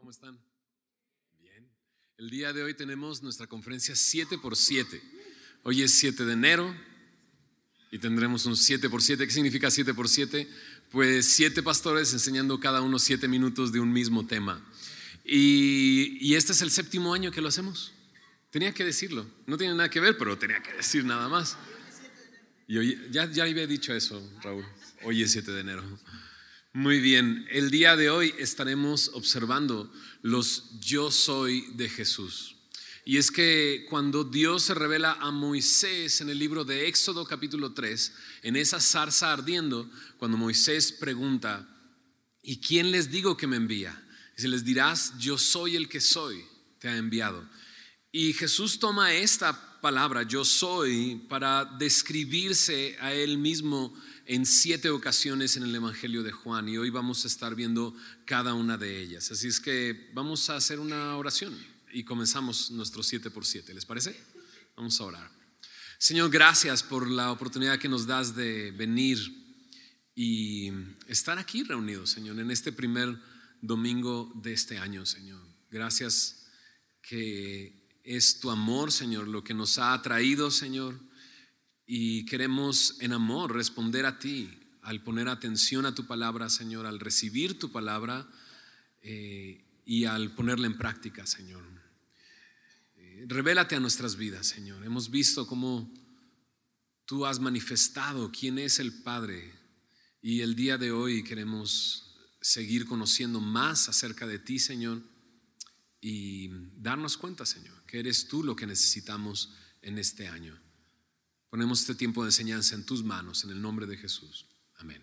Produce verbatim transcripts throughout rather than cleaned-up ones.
¿Cómo están? Bien. El día de hoy tenemos nuestra conferencia siete por siete. Hoy es siete de enero y tendremos un siete por siete. ¿Qué significa siete por siete? Pues siete pastores enseñando cada uno siete minutos de un mismo tema. Y, y este es el séptimo año que lo hacemos. Tenía que decirlo. No tiene nada que ver, pero tenía que decir nada más. Y hoy, ya, ya había dicho eso, Raúl. Hoy es siete de enero. Muy bien, el día de hoy estaremos observando los yo soy de Jesús. Y es que cuando Dios se revela a Moisés en el libro de Éxodo capítulo tres, en esa zarza ardiendo, cuando Moisés pregunta: ¿y quién les digo que me envía? Y se les dirás: yo soy el que soy, te ha enviado. Y Jesús toma esta palabra, yo soy, para describirse a él mismo en siete ocasiones en el Evangelio de Juan, y hoy vamos a estar viendo cada una de ellas. Así es que vamos a hacer una oración y comenzamos nuestro siete por siete. ¿Les parece? Vamos a orar. Señor, gracias por la oportunidad que nos das de venir y estar aquí reunidos, Señor, en este primer domingo de este año, Señor. Gracias que es tu amor, Señor, lo que nos ha atraído, Señor. Y queremos en amor responder a ti al poner atención a tu palabra, Señor, al recibir tu palabra eh, y al ponerla en práctica, Señor. Eh, revélate a nuestras vidas, Señor. Hemos visto cómo tú has manifestado quién es el Padre, y el día de hoy queremos seguir conociendo más acerca de ti, Señor, y darnos cuenta, Señor, que eres tú lo que necesitamos en este año. Ponemos este tiempo de enseñanza en tus manos, en el nombre de Jesús. Amén.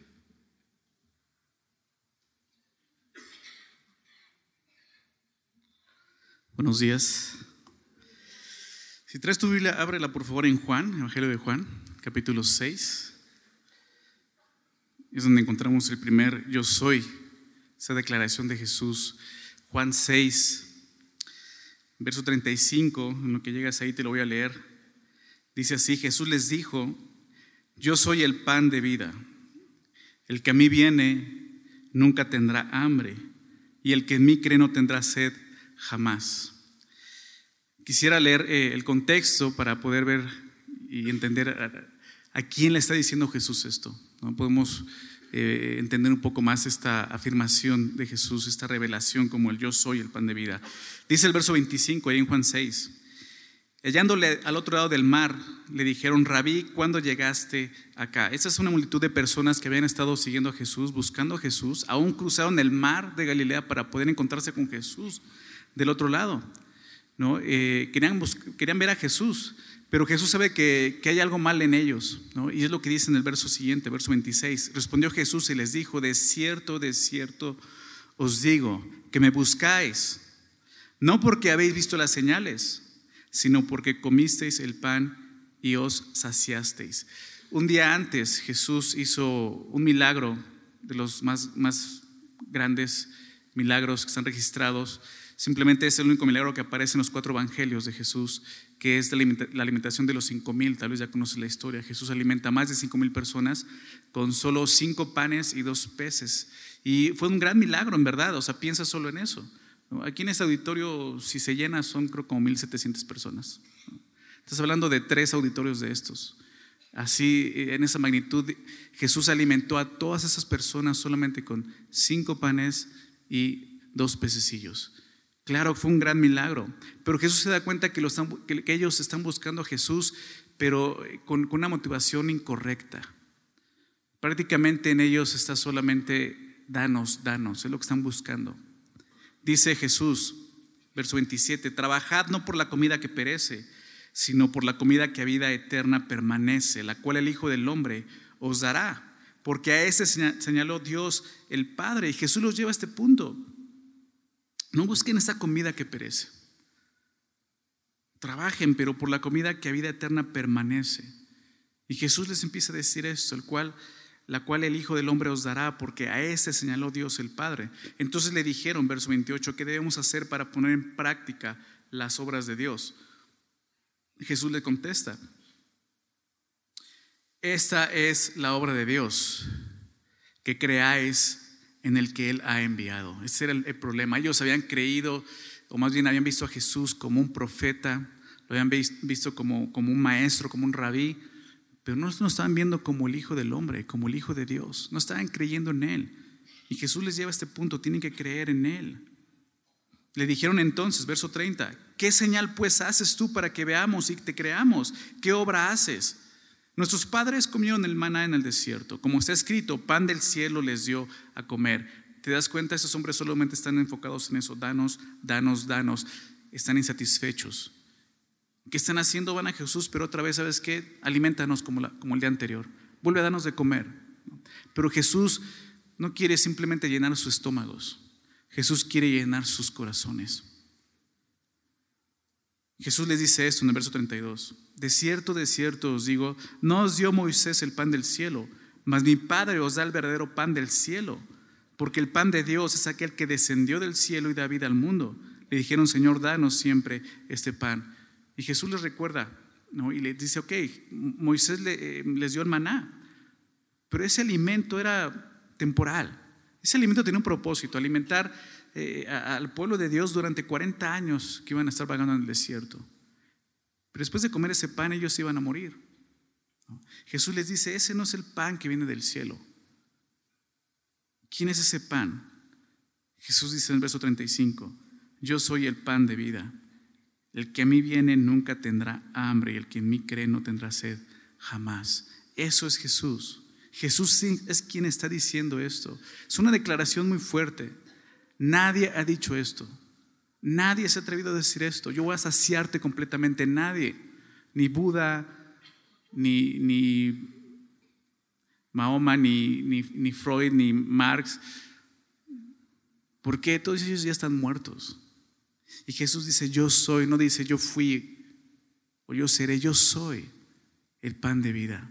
Buenos días. Si traes tu Biblia, ábrela por favor en Juan, Evangelio de Juan, capítulo seis. Es donde encontramos el primer yo soy, esa declaración de Jesús. Juan seis, verso treinta y cinco, en lo que llegas ahí te lo voy a leer. Dice así: Jesús les dijo: yo soy el pan de vida. El que a mí viene nunca tendrá hambre, y el que en mí cree no tendrá sed jamás. Quisiera leer eh, el contexto para poder ver y entender a, a quién le está diciendo Jesús esto, ¿no? Podemos eh, entender un poco más esta afirmación de Jesús, esta revelación como el yo soy el pan de vida. Dice el verso veinticinco ahí en Juan seis: hallándole al otro lado del mar, le dijeron: Rabí, ¿cuándo llegaste acá? Esa es una multitud de personas que habían estado siguiendo a Jesús, buscando a Jesús. Aún cruzaron el mar de Galilea para poder encontrarse con Jesús del otro lado, ¿no? Eh, querían, querían ver a Jesús, pero Jesús sabe que, que hay algo mal en ellos, ¿no? Y es lo que dice en el verso siguiente, verso veintiséis. Respondió Jesús y les dijo: de cierto, de cierto os digo, que me buscáis, no porque habéis visto las señales, sino porque comisteis el pan y os saciasteis. Un día antes Jesús hizo un milagro, de los más, más grandes milagros que están registrados. Simplemente es el único milagro que aparece en los cuatro evangelios de Jesús, que es la alimentación de los cinco mil. Tal vez ya conoces la historia. Jesús alimenta a más de cinco mil personas con solo cinco panes y dos peces, y fue un gran milagro, en verdad. O sea, piensa solo en eso. Aquí en este auditorio, si se llena, son creo como mil setecientas personas. Estás hablando de tres auditorios de estos. Así, en esa magnitud, Jesús alimentó a todas esas personas solamente con cinco panes y dos pececillos. Claro, fue un gran milagro, pero Jesús se da cuenta que, lo están, que, que ellos están buscando a Jesús, pero con, con una motivación incorrecta. Prácticamente en ellos está solamente danos, danos, es lo que están buscando. Dice Jesús, verso veintisiete: trabajad no por la comida que perece, sino por la comida que a vida eterna permanece, la cual el Hijo del Hombre os dará, porque a ese señaló Dios el Padre. Y Jesús los lleva a este punto: no busquen esa comida que perece, trabajen pero por la comida que a vida eterna permanece. Y Jesús les empieza a decir esto: el cual la cual el Hijo del Hombre os dará, porque a ese señaló Dios el Padre. Entonces le dijeron, verso veintiocho: ¿qué debemos hacer para poner en práctica las obras de Dios? Y Jesús le contesta: esta es la obra de Dios, que creáis en el que Él ha enviado. Ese era el, el problema. Ellos habían creído, o más bien habían visto a Jesús como un profeta, lo habían visto como, como un maestro, como un rabí, pero no lo estaban viendo como el Hijo del Hombre, como el Hijo de Dios. No estaban creyendo en Él. Y Jesús les lleva a este punto, tienen que creer en Él. Le dijeron entonces, verso treinta, ¿qué señal pues haces tú para que veamos y te creamos? ¿Qué obra haces? Nuestros padres comieron el maná en el desierto, como está escrito, pan del cielo les dio a comer. ¿Te das cuenta? Estos hombres solamente están enfocados en eso, danos, danos, danos. Están insatisfechos. ¿Qué están haciendo? Van a Jesús, pero otra vez, ¿sabes qué? Alimentanos como, la, como el día anterior. Vuelve a darnos de comer. Pero Jesús no quiere simplemente llenar sus estómagos. Jesús quiere llenar sus corazones. Jesús les dice esto en el verso treinta y dos. De cierto, de cierto os digo, no os dio Moisés el pan del cielo, mas mi Padre os da el verdadero pan del cielo. Porque el pan de Dios es aquel que descendió del cielo y da vida al mundo. Le dijeron, Señor, danos siempre este pan. Y Jesús les recuerda, ¿no? Y les dice, ok, Moisés le, eh, les dio el maná, pero ese alimento era temporal. Ese alimento tenía un propósito, alimentar eh, a, al pueblo de Dios durante cuarenta años que iban a estar vagando en el desierto. Pero después de comer ese pan ellos iban a morir, ¿no? Jesús les dice, ese no es el pan que viene del cielo. ¿Quién es ese pan? Jesús dice en el verso treinta y cinco, yo soy el pan de vida. El que a mí viene nunca tendrá hambre, y el que en mí cree no tendrá sed jamás. Eso es Jesús. Jesús es quien está diciendo esto. Es una declaración muy fuerte. Nadie ha dicho esto. Nadie se ha atrevido a decir esto. Yo voy a saciarte completamente. Nadie. Ni Buda, ni, ni Mahoma, ni, ni, ni Freud, ni Marx. ¿Por qué? Todos ellos ya están muertos. Y Jesús dice, yo soy, no dice yo fui o yo seré, yo soy el pan de vida.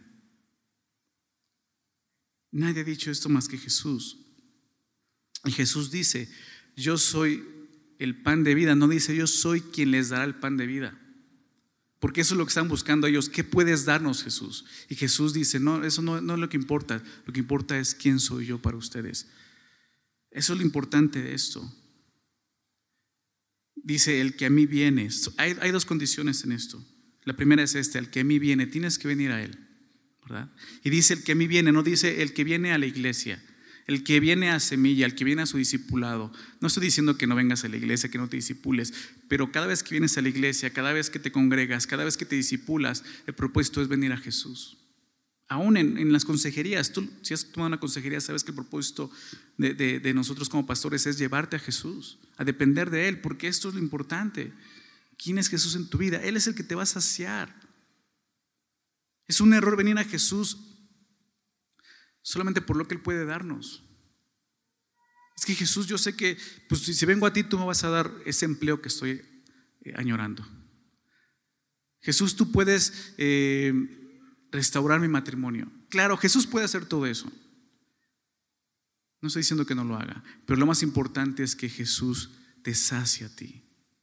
Nadie ha dicho esto más que Jesús. Y Jesús dice, yo soy el pan de vida, no dice yo soy quien les dará el pan de vida. Porque eso es lo que están buscando ellos. ¿Qué puedes darnos, Jesús? Y Jesús dice, no, eso no, no es lo que importa. Lo que importa es quién soy yo para ustedes. Eso es lo importante de esto. Dice, el que a mí viene. Hay, hay dos condiciones en esto. La primera es esta, el que a mí viene, tienes que venir a Él, ¿verdad? Y dice el que a mí viene, no dice el que viene a la iglesia, el que viene a Semilla, el que viene a su discipulado. No estoy diciendo que no vengas a la iglesia, que no te discipules, pero cada vez que vienes a la iglesia, cada vez que te congregas, cada vez que te discipulas, el propósito es venir a Jesús. Aún en, en las consejerías, tú, si has tomado una consejería, sabes que el propósito de, de, de nosotros como pastores es llevarte a Jesús, a depender de Él, porque esto es lo importante. ¿Quién es Jesús en tu vida? Él es el que te va a saciar. Es un error venir a Jesús solamente por lo que Él puede darnos. Es que Jesús, yo sé que pues, si vengo a ti, tú me vas a dar ese empleo que estoy eh, añorando. Jesús, tú puedes eh, restaurar mi matrimonio. Claro, Jesús puede hacer todo eso. No estoy diciendo que no lo haga, pero lo más importante es que Jesús te sacie a ti.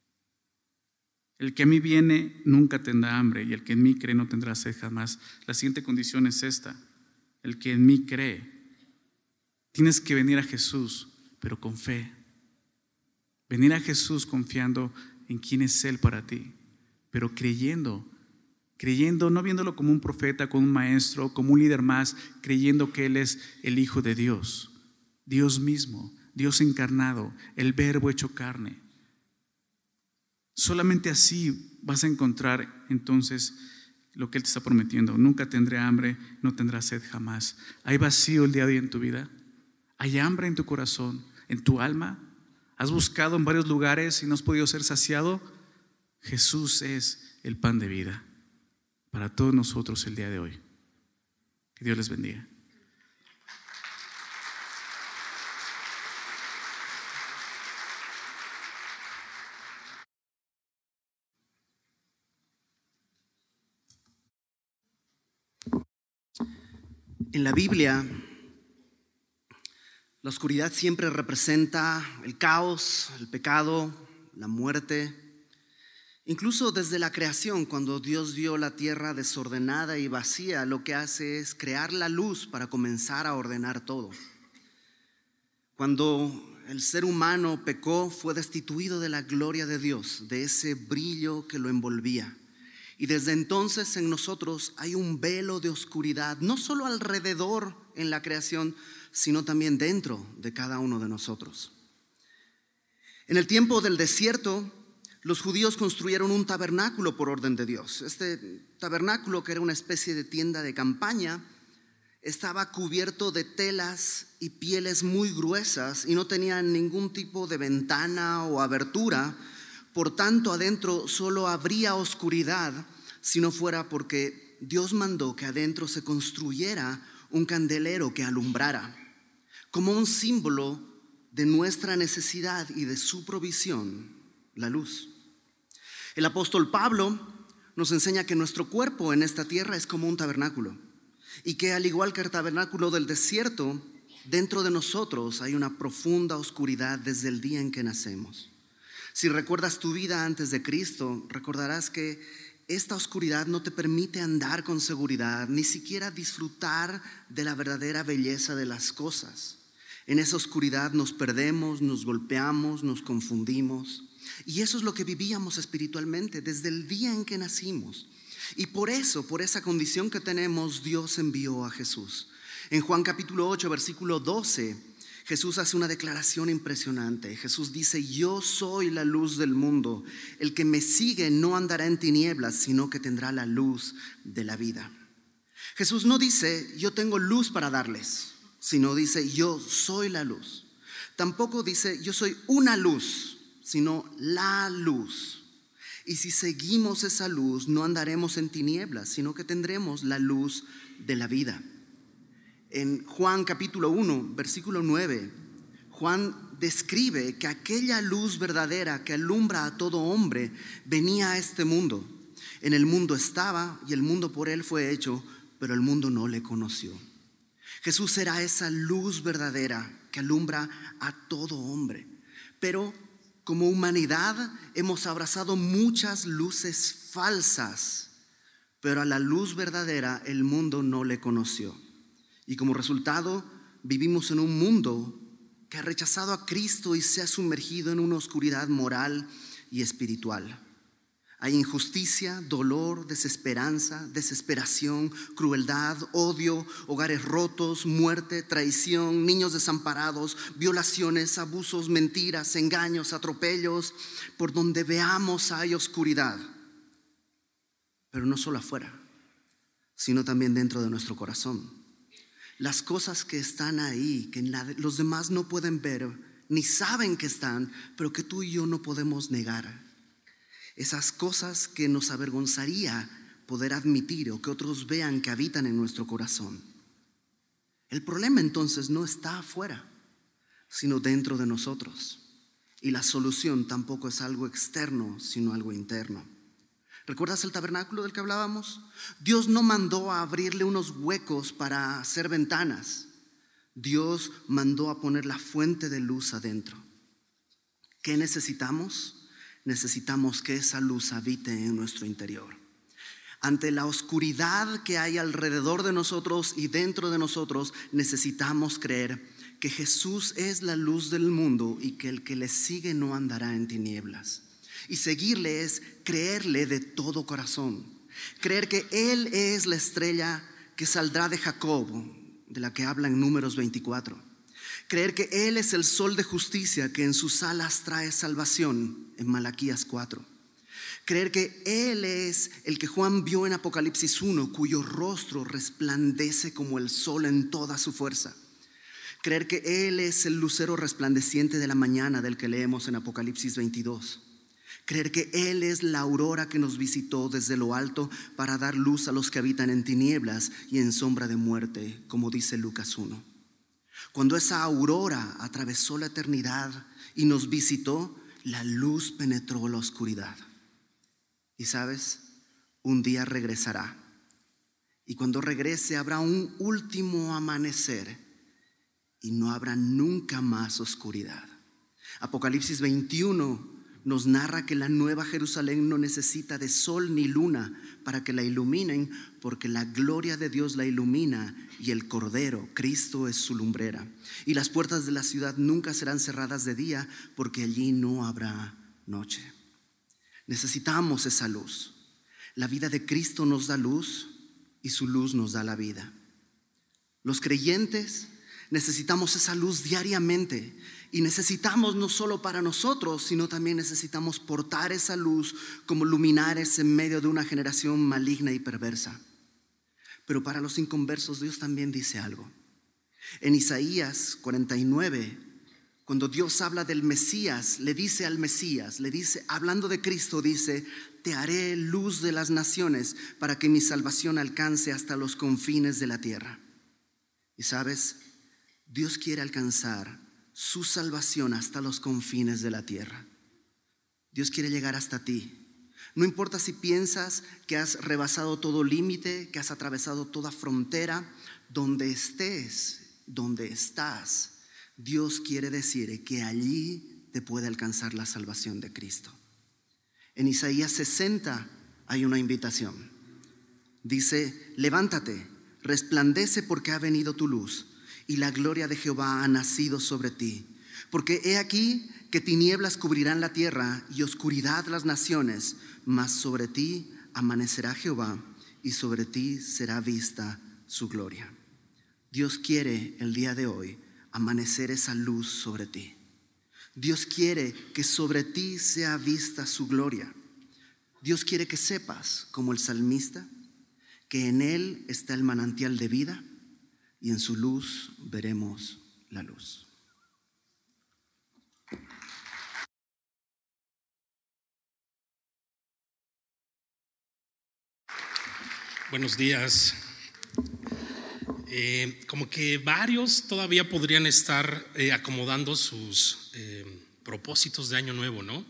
El que a mí viene nunca tendrá hambre, y el que en mí cree no tendrá sed jamás. La siguiente condición es esta: el que en mí cree. Tienes que venir a Jesús, pero con fe. Venir a Jesús confiando en quién es Él para ti, pero creyendo, creyendo, no viéndolo como un profeta, como un maestro, como un líder más, creyendo que Él es el Hijo de Dios, Dios mismo, Dios encarnado, el Verbo hecho carne. Solamente así vas a encontrar entonces lo que Él te está prometiendo. Nunca tendré hambre, no tendrás sed jamás. ¿Hay vacío el día de hoy en tu vida? ¿Hay hambre en tu corazón, en tu alma? ¿Has buscado en varios lugares y no has podido ser saciado? Jesús es el pan de vida para todos nosotros el día de hoy. Que Dios les bendiga. En la Biblia, la oscuridad siempre representa el caos, el pecado, la muerte. Incluso desde la creación, cuando Dios vio la tierra desordenada y vacía, lo que hace es crear la luz para comenzar a ordenar todo. Cuando el ser humano pecó, fue destituido de la gloria de Dios, de ese brillo que lo envolvía. Y desde entonces en nosotros hay un velo de oscuridad, no solo alrededor en la creación, sino también dentro de cada uno de nosotros. En el tiempo del desierto, los judíos construyeron un tabernáculo por orden de Dios. Este tabernáculo, que era una especie de tienda de campaña, estaba cubierto de telas y pieles muy gruesas y no tenía ningún tipo de ventana o abertura. Por tanto, adentro solo habría oscuridad si no fuera porque Dios mandó que adentro se construyera un candelero que alumbrara, como un símbolo de nuestra necesidad y de su provisión, la luz. El apóstol Pablo nos enseña que nuestro cuerpo en esta tierra es como un tabernáculo, y que al igual que el tabernáculo del desierto, dentro de nosotros hay una profunda oscuridad desde el día en que nacemos. Si recuerdas tu vida antes de Cristo, recordarás que esta oscuridad no te permite andar con seguridad, ni siquiera disfrutar de la verdadera belleza de las cosas. En esa oscuridad nos perdemos, nos golpeamos, nos confundimos. Y eso es lo que vivíamos espiritualmente desde el día en que nacimos. Y por eso, por esa condición que tenemos, Dios envió a Jesús. En Juan capítulo ocho, versículo doce, Jesús hace una declaración impresionante. Jesús dice: yo soy la luz del mundo. El que me sigue no andará en tinieblas, sino que tendrá la luz de la vida. Jesús no dice: yo tengo luz para darles, sino dice: yo soy la luz. Tampoco dice: yo soy una luz, sino la luz. Y si seguimos esa luz, no andaremos en tinieblas, sino que tendremos la luz de la vida. En Juan capítulo uno, versículo nueve, Juan describe que aquella luz verdadera que alumbra a todo hombre venía a este mundo. En el mundo estaba y el mundo por él fue hecho, pero el mundo no le conoció. Jesús era esa luz verdadera que alumbra a todo hombre. Pero como humanidad hemos abrazado muchas luces falsas, pero a la luz verdadera el mundo no le conoció. Y como resultado vivimos en un mundo que ha rechazado a Cristo y se ha sumergido en una oscuridad moral y espiritual. Hay injusticia, dolor, desesperanza, desesperación, crueldad, odio, hogares rotos, muerte, traición, niños desamparados, violaciones, abusos, mentiras, engaños, atropellos. Por donde veamos hay oscuridad, pero no solo afuera, sino también dentro de nuestro corazón. Las cosas que están ahí, que los demás no pueden ver, ni saben que están, pero que tú y yo no podemos negar. Esas cosas que nos avergonzaría poder admitir o que otros vean que habitan en nuestro corazón. El problema entonces no está afuera, sino dentro de nosotros. Y la solución tampoco es algo externo, sino algo interno. ¿Recuerdas el tabernáculo del que hablábamos? Dios no mandó a abrirle unos huecos para hacer ventanas. Dios mandó a poner la fuente de luz adentro. ¿Qué necesitamos? Necesitamos que esa luz habite en nuestro interior. Ante la oscuridad que hay alrededor de nosotros y dentro de nosotros, necesitamos creer que Jesús es la luz del mundo y que el que le sigue no andará en tinieblas. Y seguirle es creerle de todo corazón. Creer que Él es la estrella que saldrá de Jacob, de la que habla en Números veinticuatro. Creer que Él es el sol de justicia que en sus alas trae salvación en Malaquías cuatro. Creer que Él es el que Juan vio en Apocalipsis uno, cuyo rostro resplandece como el sol en toda su fuerza. Creer que Él es el lucero resplandeciente de la mañana del que leemos en Apocalipsis veintidós. Creer que Él es la aurora que nos visitó desde lo alto para dar luz a los que habitan en tinieblas y en sombra de muerte, como dice Lucas uno. Cuando esa aurora atravesó la eternidad y nos visitó, la luz penetró la oscuridad. Y sabes, un día regresará. Y cuando regrese habrá un último amanecer y no habrá nunca más oscuridad. Apocalipsis veintiuno, nos narra que la nueva Jerusalén no necesita de sol ni luna para que la iluminen, porque la gloria de Dios la ilumina y el Cordero, Cristo, es su lumbrera. Y las puertas de la ciudad nunca serán cerradas de día, porque allí no habrá noche. Necesitamos esa luz. La vida de Cristo nos da luz y su luz nos da la vida. Los creyentes necesitamos esa luz diariamente. Y necesitamos no solo para nosotros, sino también necesitamos portar esa luz como luminares en medio de una generación maligna y perversa. Pero para los inconversos Dios también dice algo. En Isaías cuarenta y nueve, cuando Dios habla del Mesías, le dice al Mesías, le dice, hablando de Cristo, dice: te haré luz de las naciones para que mi salvación alcance hasta los confines de la tierra. Y sabes, Dios quiere alcanzar su salvación hasta los confines de la tierra. Dios quiere llegar hasta ti. No importa si piensas que has rebasado todo límite, que has atravesado toda frontera, donde estés, donde estás, Dios quiere decir que allí te puede alcanzar la salvación de Cristo. En Isaías sesenta hay una invitación. Dice: levántate, resplandece, porque ha venido tu luz y la gloria de Jehová ha nacido sobre ti. Porque he aquí que tinieblas cubrirán la tierra y oscuridad las naciones, mas sobre ti amanecerá Jehová y sobre ti será vista su gloria. Dios quiere el día de hoy amanecer esa luz sobre ti. Dios quiere que sobre ti sea vista su gloria. Dios quiere que sepas, como el salmista, que en Él está el manantial de vida, y en su luz veremos la luz. Buenos días. Eh, como que varios todavía podrían estar eh, acomodando sus eh, propósitos de año nuevo, ¿no?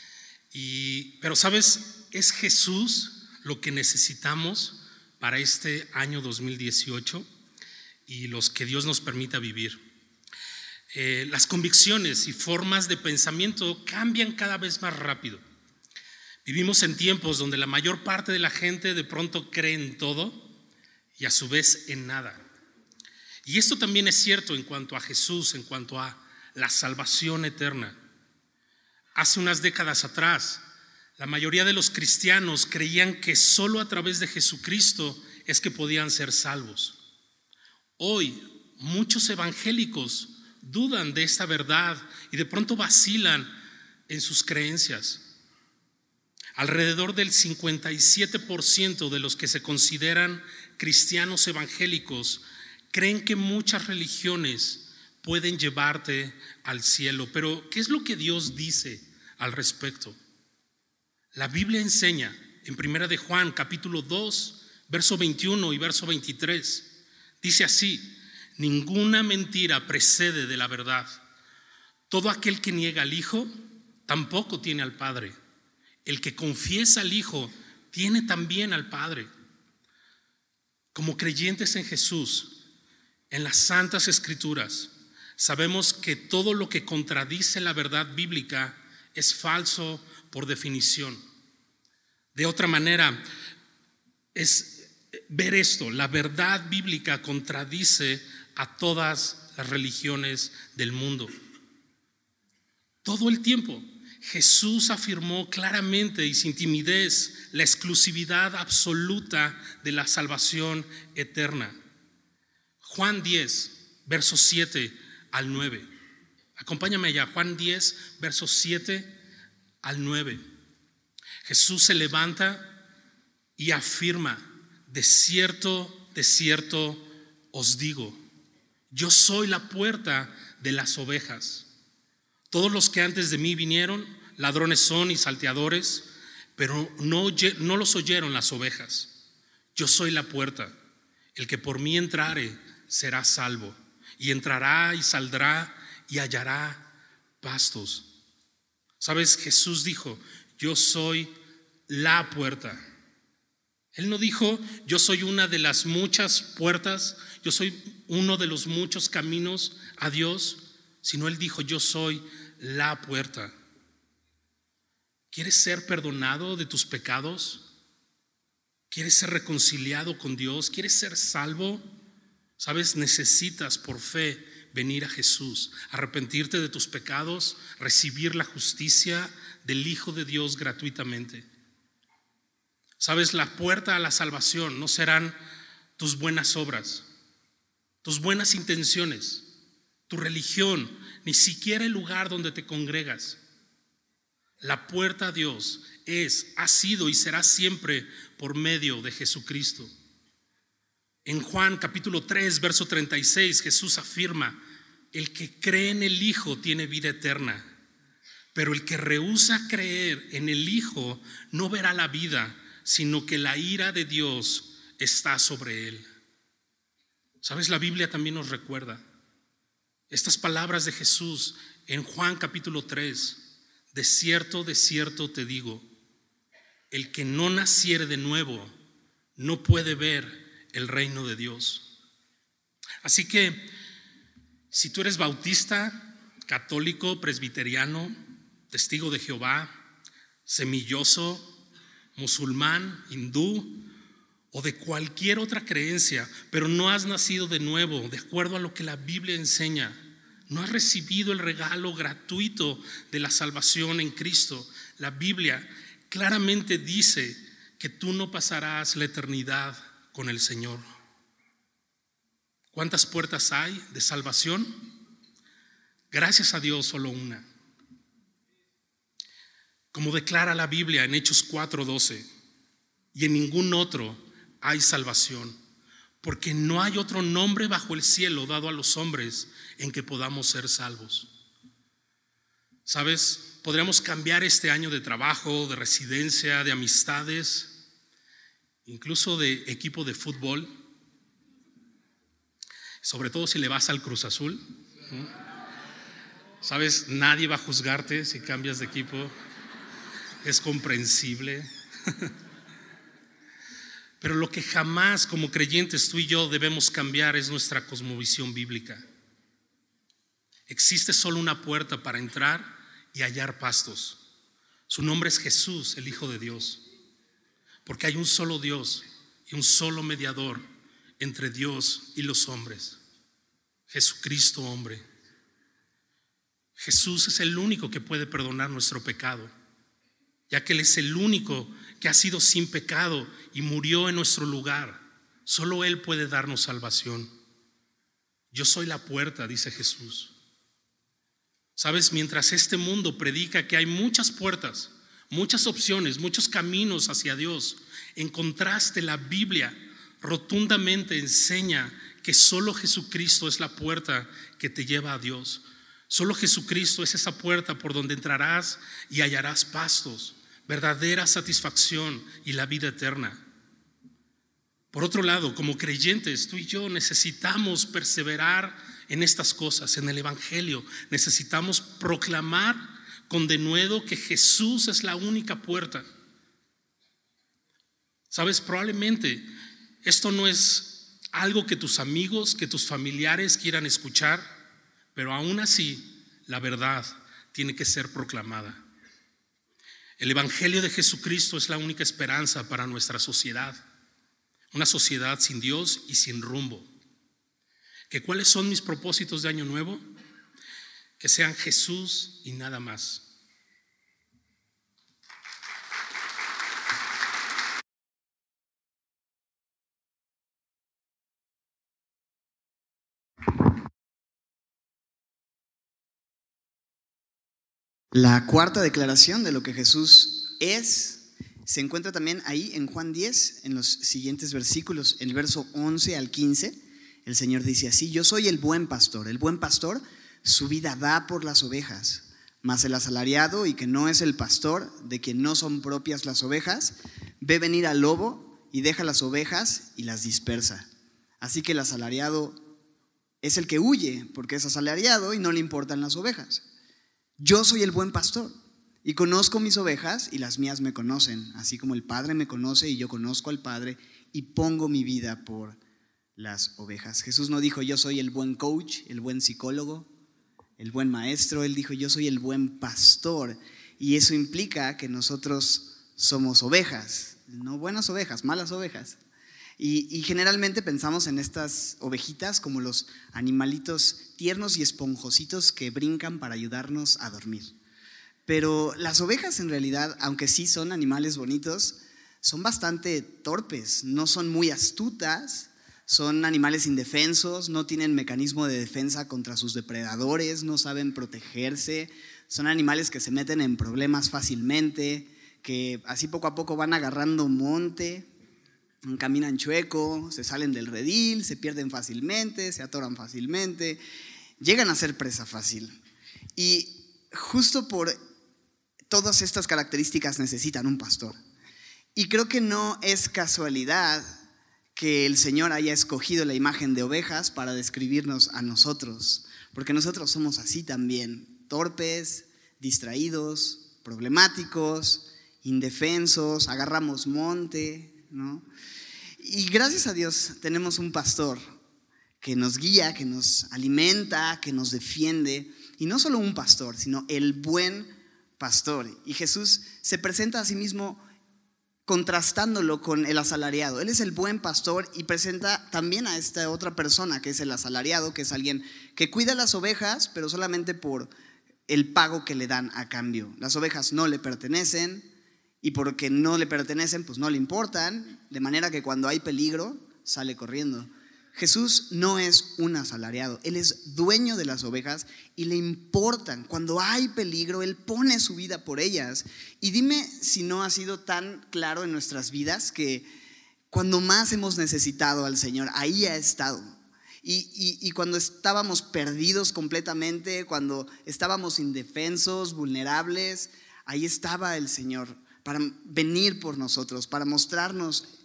Y, pero sabes, es Jesús lo que necesitamos para este año dos mil dieciocho y los que Dios nos permita vivir. Eh, las convicciones y formas de pensamiento cambian cada vez más rápido. Vivimos en tiempos donde la mayor parte de la gente de pronto cree en todo y a su vez en nada. Y esto también es cierto en cuanto a Jesús, en cuanto a la salvación eterna. Hace unas décadas atrás, la mayoría de los cristianos creían que solo a través de Jesucristo es que podían ser salvos. Hoy, muchos evangélicos dudan de esta verdad y de pronto vacilan en sus creencias. Alrededor del cincuenta y siete por ciento de los que se consideran cristianos evangélicos creen que muchas religiones pueden llevarte al cielo. Pero, ¿qué es lo que Dios dice al respecto? La Biblia enseña en Primera de Juan, capítulo dos, verso veintiuno y verso veintitrés. Dice así: ninguna mentira precede de la verdad. Todo aquel que niega al Hijo tampoco tiene al Padre. El que confiesa al Hijo tiene también al Padre. Como creyentes en Jesús, en las Santas Escrituras, sabemos que todo lo que contradice la verdad bíblica es falso por definición. De otra manera, es ver esto: la verdad bíblica contradice a todas las religiones del mundo. Todo el tiempo Jesús afirmó claramente y sin timidez la exclusividad absoluta de la salvación eterna. Juan diez, versos siete al nueve. Acompáñame allá, Juan diez, versos siete al nueve. Jesús se levanta y afirma: de cierto, de cierto os digo, yo soy la puerta de las ovejas. Todos los que antes de mí vinieron, ladrones son y salteadores, pero no, no los oyeron las ovejas. Yo soy la puerta. El que por mí entrare será salvo, y entrará y saldrá y hallará pastos. ¿Sabes? Jesús dijo: yo soy la puerta. Él no dijo: yo soy una de las muchas puertas, yo soy uno de los muchos caminos a Dios, sino Él dijo: yo soy la puerta. ¿Quieres ser perdonado de tus pecados? ¿Quieres ser reconciliado con Dios? ¿Quieres ser salvo? ¿Sabes? Necesitas por fe venir a Jesús, arrepentirte de tus pecados, recibir la justicia del Hijo de Dios gratuitamente. ¿Sabes? La puerta a la salvación no serán tus buenas obras, tus buenas intenciones, tu religión, ni siquiera el lugar donde te congregas. La puerta a Dios es, ha sido y será siempre por medio de Jesucristo. En Juan capítulo tres, verso treinta y seis, Jesús afirma: el que cree en el Hijo tiene vida eterna, pero el que rehúsa creer en el Hijo no verá la vida, sino que la ira de Dios está sobre él. ¿Sabes? La Biblia también nos recuerda estas palabras de Jesús en Juan capítulo tres. De cierto, de cierto te digo, el que no naciere de nuevo no puede ver el reino de Dios. Así que si tú eres bautista, católico, presbiteriano, testigo de Jehová, semilloso, musulmán, hindú o de cualquier otra creencia, pero no has nacido de nuevo de acuerdo a lo que la Biblia enseña, no has recibido el regalo gratuito de la salvación en Cristo, la Biblia claramente dice que tú no pasarás la eternidad con el Señor. ¿Cuántas puertas hay de salvación? Gracias a Dios, solo una. Como declara la Biblia en Hechos cuatro doce, y en ningún otro hay salvación, porque no hay otro nombre bajo el cielo dado a los hombres en que podamos ser salvos. ¿Sabes? Podríamos cambiar este año de trabajo, de residencia, de amistades, incluso de equipo de fútbol, sobre todo si le vas al Cruz Azul, ¿no? ¿Sabes? Nadie va a juzgarte si cambias de equipo, es comprensible. Pero lo que jamás como creyentes tú y yo debemos cambiar es nuestra cosmovisión bíblica. Existe solo una puerta para entrar y hallar pastos. Su nombre es Jesús, el Hijo de Dios. Porque hay un solo Dios y un solo mediador entre Dios y los hombres: Jesucristo hombre. Jesús es el único que puede perdonar nuestro pecado, ya que Él es el único que ha sido sin pecado y murió en nuestro lugar. Solo Él puede darnos salvación. Yo soy la puerta, dice Jesús. ¿Sabes? Mientras este mundo predica que hay muchas puertas, muchas opciones, muchos caminos hacia Dios, en contraste la Biblia rotundamente enseña que solo Jesucristo es la puerta que te lleva a Dios. Solo Jesucristo es esa puerta por donde entrarás y hallarás pastos, verdadera satisfacción y la vida eterna. Por otro lado, como creyentes, tú y yo necesitamos perseverar en estas cosas, en el Evangelio. Necesitamos proclamar con denuedo que Jesús es la única puerta. Sabes, probablemente esto no es algo que tus amigos, que tus familiares quieran escuchar, pero aún así la verdad tiene que ser proclamada. El Evangelio de Jesucristo es la única esperanza para nuestra sociedad, una sociedad sin Dios y sin rumbo. ¿Que cuáles son mis propósitos de año nuevo? Que sean Jesús y nada más. La cuarta declaración de lo que Jesús es se encuentra también ahí en Juan diez, en los siguientes versículos, el verso once al quince. El Señor dice así: yo soy el buen pastor. El buen pastor su vida da por las ovejas, mas el asalariado, y que no es el pastor, de quien no son propias las ovejas, ve venir al lobo y deja las ovejas y las dispersa. Así que el asalariado es el que huye, porque es asalariado y no le importan las ovejas. Yo soy el buen pastor y conozco mis ovejas y las mías me conocen, así como el Padre me conoce y yo conozco al Padre y pongo mi vida por las ovejas. Jesús no dijo yo soy el buen coach, el buen psicólogo, el buen maestro. Él dijo yo soy el buen pastor. y eso implica que nosotros somos ovejas, no buenas ovejas, malas ovejas. Y, y generalmente pensamos en estas ovejitas como los animalitos tiernos y esponjositos que brincan para ayudarnos a dormir. Pero las ovejas en realidad, aunque sí son animales bonitos, son bastante torpes, no son muy astutas, son animales indefensos, no tienen mecanismo de defensa contra sus depredadores, no saben protegerse, son animales que se meten en problemas fácilmente, que así poco a poco van agarrando monte, caminan chueco, se salen del redil, se pierden fácilmente, se atoran fácilmente, llegan a ser presa fácil. Y justo por todas estas características necesitan un pastor. Y creo que no es casualidad que el Señor haya escogido la imagen de ovejas para describirnos a nosotros, porque nosotros somos así también, torpes, distraídos, problemáticos, indefensos, agarramos monte, ¿no? Y gracias a Dios tenemos un pastor que nos guía, que nos alimenta, que nos defiende, y no solo un pastor, sino el buen pastor. Y Jesús se presenta a sí mismo contrastándolo con el asalariado. Él es el buen pastor y presenta también a esta otra persona que es el asalariado, que es alguien que cuida las ovejas, pero solamente por el pago que le dan a cambio. Las ovejas no le pertenecen, y porque no le pertenecen, pues no le importan, de manera que cuando hay peligro, sale corriendo. Jesús no es un asalariado, Él es dueño de las ovejas y le importan. Cuando hay peligro, Él pone su vida por ellas. Y dime si no ha sido tan claro en nuestras vidas que cuando más hemos necesitado al Señor, ahí ha estado. Y, y, y cuando estábamos perdidos completamente, cuando estábamos indefensos, vulnerables, ahí estaba el Señor para venir por nosotros, para mostrarnos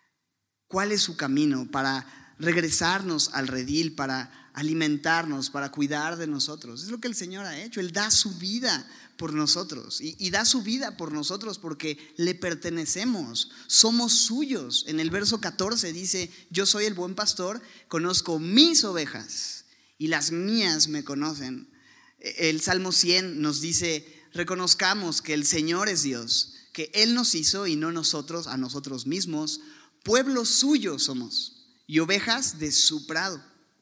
cuál es su camino, para regresarnos al redil, para alimentarnos, para cuidar de nosotros. Es lo que el Señor ha hecho. Él da su vida por nosotros y, y da su vida por nosotros porque le pertenecemos, somos suyos. En el verso catorce dice: yo soy el buen pastor, conozco mis ovejas y las mías me conocen. El Salmo cien nos dice: reconozcamos que el Señor es Dios, que Él nos hizo y no nosotros a nosotros mismos. Pueblo suyo somos y ovejas de su prado.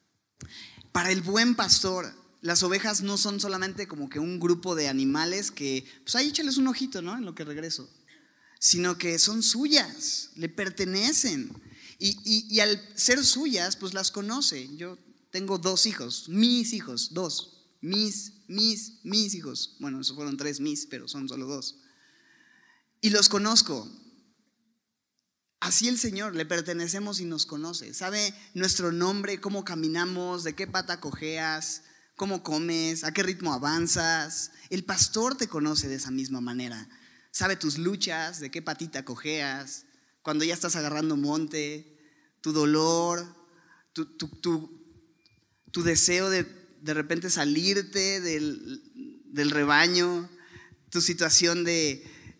Para el buen pastor, las ovejas no son solamente como que un grupo de animales que, pues ahí échales un ojito, ¿no? En lo que regreso. Sino que son suyas, le pertenecen. Y, y, y al ser suyas, pues las conoce. Yo tengo dos hijos, mis hijos, dos. Mis, mis, mis hijos. Bueno, eso fueron tres mis, pero son solo dos. Y los conozco. Así el Señor, le pertenecemos y nos conoce. Sabe nuestro nombre, cómo caminamos, de qué pata cojeas, cómo comes, a qué ritmo avanzas. El pastor te conoce de esa misma manera. Sabe tus luchas, de qué patita cojeas, cuando ya estás agarrando monte, tu dolor, tu, tu, tu, tu deseo de de repente salirte del, del rebaño, tu situación de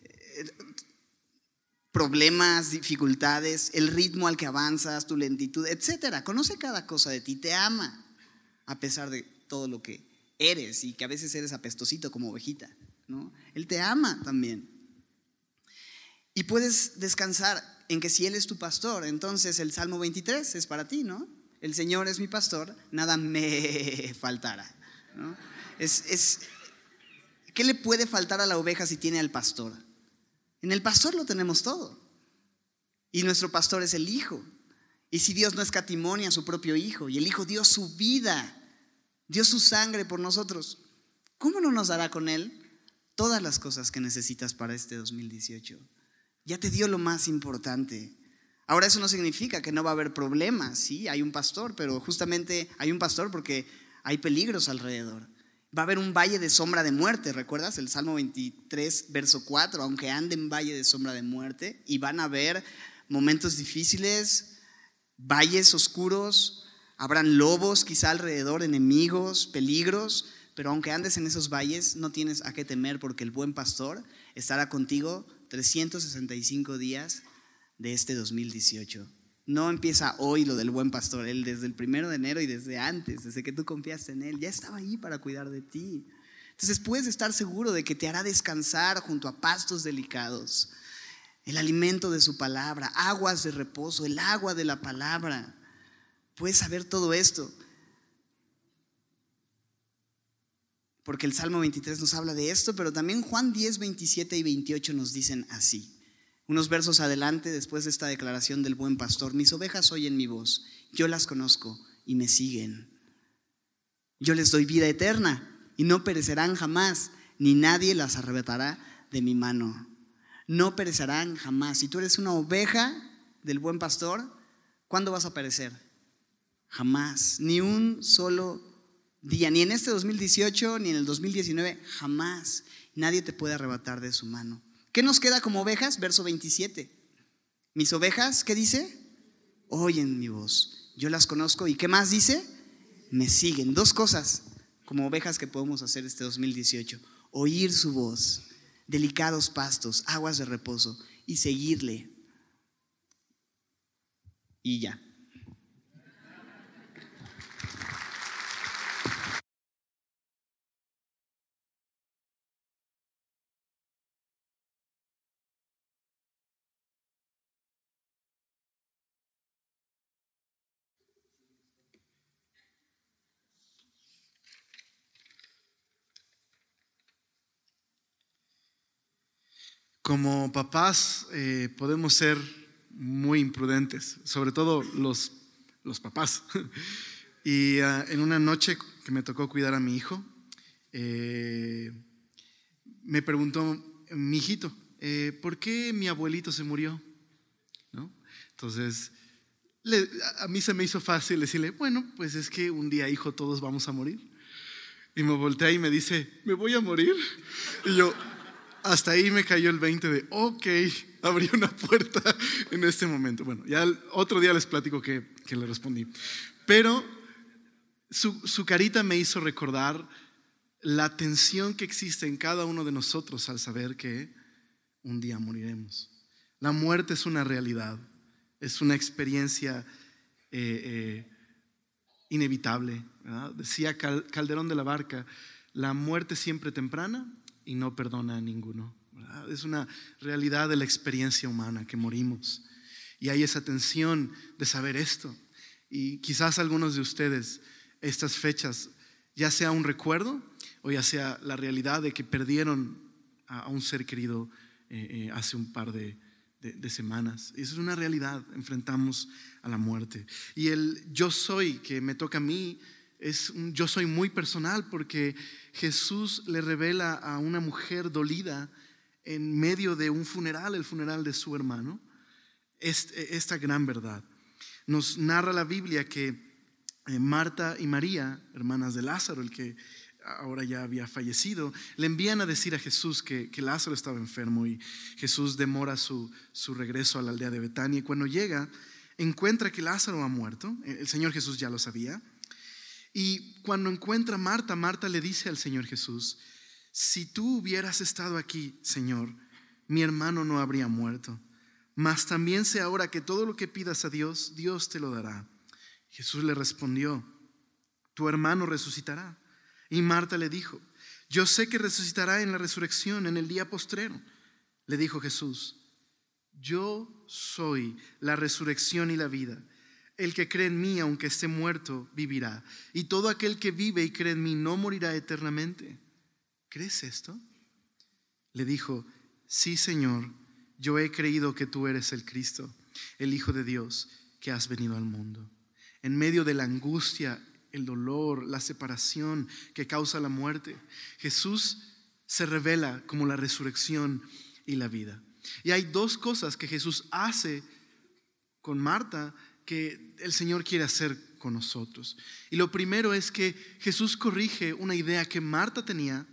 problemas, dificultades, el ritmo al que avanzas, tu lentitud, etcétera. Conoce cada cosa de ti, te ama a pesar de todo lo que eres y que a veces eres apestosito como ovejita, ¿no? Él te ama también. Y puedes descansar en que si Él es tu pastor, entonces el Salmo veintitrés es para ti, ¿no? El Señor es mi pastor, nada me faltará, ¿no? Es, es, ¿Qué le puede faltar a la oveja si tiene al pastor? En el pastor lo tenemos todo. Y nuestro pastor es el Hijo. Y si Dios no escatimonia a su propio Hijo, y el Hijo dio su vida, dio su sangre por nosotros, ¿cómo no nos dará con Él todas las cosas que necesitas para este dos mil dieciocho? Ya te dio lo más importante. Ahora, eso no significa que no va a haber problemas. Sí, hay un pastor, pero justamente hay un pastor porque hay peligros alrededor. Va a haber un valle de sombra de muerte, ¿recuerdas? El Salmo veintitrés, verso cuatro, aunque ande en valle de sombra de muerte, y van a haber momentos difíciles, valles oscuros, habrán lobos quizá alrededor, enemigos, peligros, pero aunque andes en esos valles, no tienes a qué temer porque el buen pastor estará contigo trescientos sesenta y cinco días de este dos mil dieciocho. No empieza hoy lo del buen pastor. Él desde el primero de enero y desde antes, desde que tú confiaste en Él, ya estaba ahí para cuidar de ti. Entonces puedes estar seguro de que te hará descansar junto a pastos delicados, el alimento de su palabra, aguas de reposo, el agua de la palabra. Puedes saber todo esto, porque el Salmo veintitrés nos habla de esto, pero también Juan diez, veintisiete y veintiocho nos dicen así. Unos versos adelante, después de esta declaración del buen pastor: mis ovejas oyen mi voz, yo las conozco y me siguen. Yo les doy vida eterna y no perecerán jamás, ni nadie las arrebatará de mi mano. No perecerán jamás. Si tú eres una oveja del buen pastor, ¿cuándo vas a perecer? Jamás, ni un solo día, ni en este dos mil dieciocho, ni en el dos mil diecinueve, jamás. Nadie te puede arrebatar de su mano. ¿Qué nos queda como ovejas? Verso veintisiete. Mis ovejas, ¿qué dice? Oyen mi voz, yo las conozco. ¿Y qué más dice? Me siguen. Dos cosas como ovejas que podemos hacer este dos mil dieciocho: oír su voz, delicados pastos, aguas de reposo, y seguirle. Y ya. Como papás eh, podemos ser muy imprudentes, sobre todo los, los papás. Y uh, en una noche que me tocó cuidar a mi hijo, eh, me preguntó mi hijito, eh, ¿por qué mi abuelito se murió? ¿No? Entonces, le, a mí se me hizo fácil decirle, bueno, pues es que un día, hijo, todos vamos a morir. Y me voltea y me dice, ¿me voy a morir? Y yo... hasta ahí me cayó el veinte de, ok, abrí una puerta en este momento. Bueno, ya el otro día les platico que, que le respondí. Pero su, su carita me hizo recordar la tensión que existe en cada uno de nosotros al saber que un día moriremos. La muerte es una realidad, es una experiencia eh, eh, inevitable, ¿verdad? Decía Calderón de la Barca, la muerte siempre temprana y no perdona a ninguno, ¿verdad? Es una realidad de la experiencia humana que morimos. Y hay esa tensión de saber esto. Y quizás algunos de ustedes, estas fechas, ya sea un recuerdo o ya sea la realidad de que perdieron a, a un ser querido eh, eh, hace un par de, de, de semanas. Eso es una realidad, enfrentamos a la muerte. Y el yo soy que me toca a mí es un yo soy muy personal, porque Jesús le revela a una mujer dolida en medio de un funeral, el funeral de su hermano, esta gran verdad. Nos narra la Biblia que Marta y María, hermanas de Lázaro, el que ahora ya había fallecido, le envían a decir a Jesús que, que Lázaro estaba enfermo, y Jesús demora su, su regreso a la aldea de Betania, y cuando llega encuentra que Lázaro ha muerto. El Señor Jesús ya lo sabía. Y cuando encuentra a Marta, Marta le dice al Señor Jesús, si tú hubieras estado aquí, Señor, mi hermano no habría muerto. Mas también sé ahora que todo lo que pidas a Dios, Dios te lo dará. Jesús le respondió, tu hermano resucitará. Y Marta le dijo, yo sé que resucitará en la resurrección, en el día postrero. Le dijo Jesús, yo soy la resurrección y la vida. El que cree en mí, aunque esté muerto, vivirá. Y todo aquel que vive y cree en mí no morirá eternamente. ¿Crees esto? Le dijo, sí, Señor, yo he creído que tú eres el Cristo, el Hijo de Dios, que has venido al mundo. En medio de la angustia, el dolor, la separación que causa la muerte, Jesús se revela como la resurrección y la vida. Y hay dos cosas que Jesús hace con Marta que el Señor quiere hacer con nosotros. Y lo primero es que Jesús corrige una idea que Marta tenía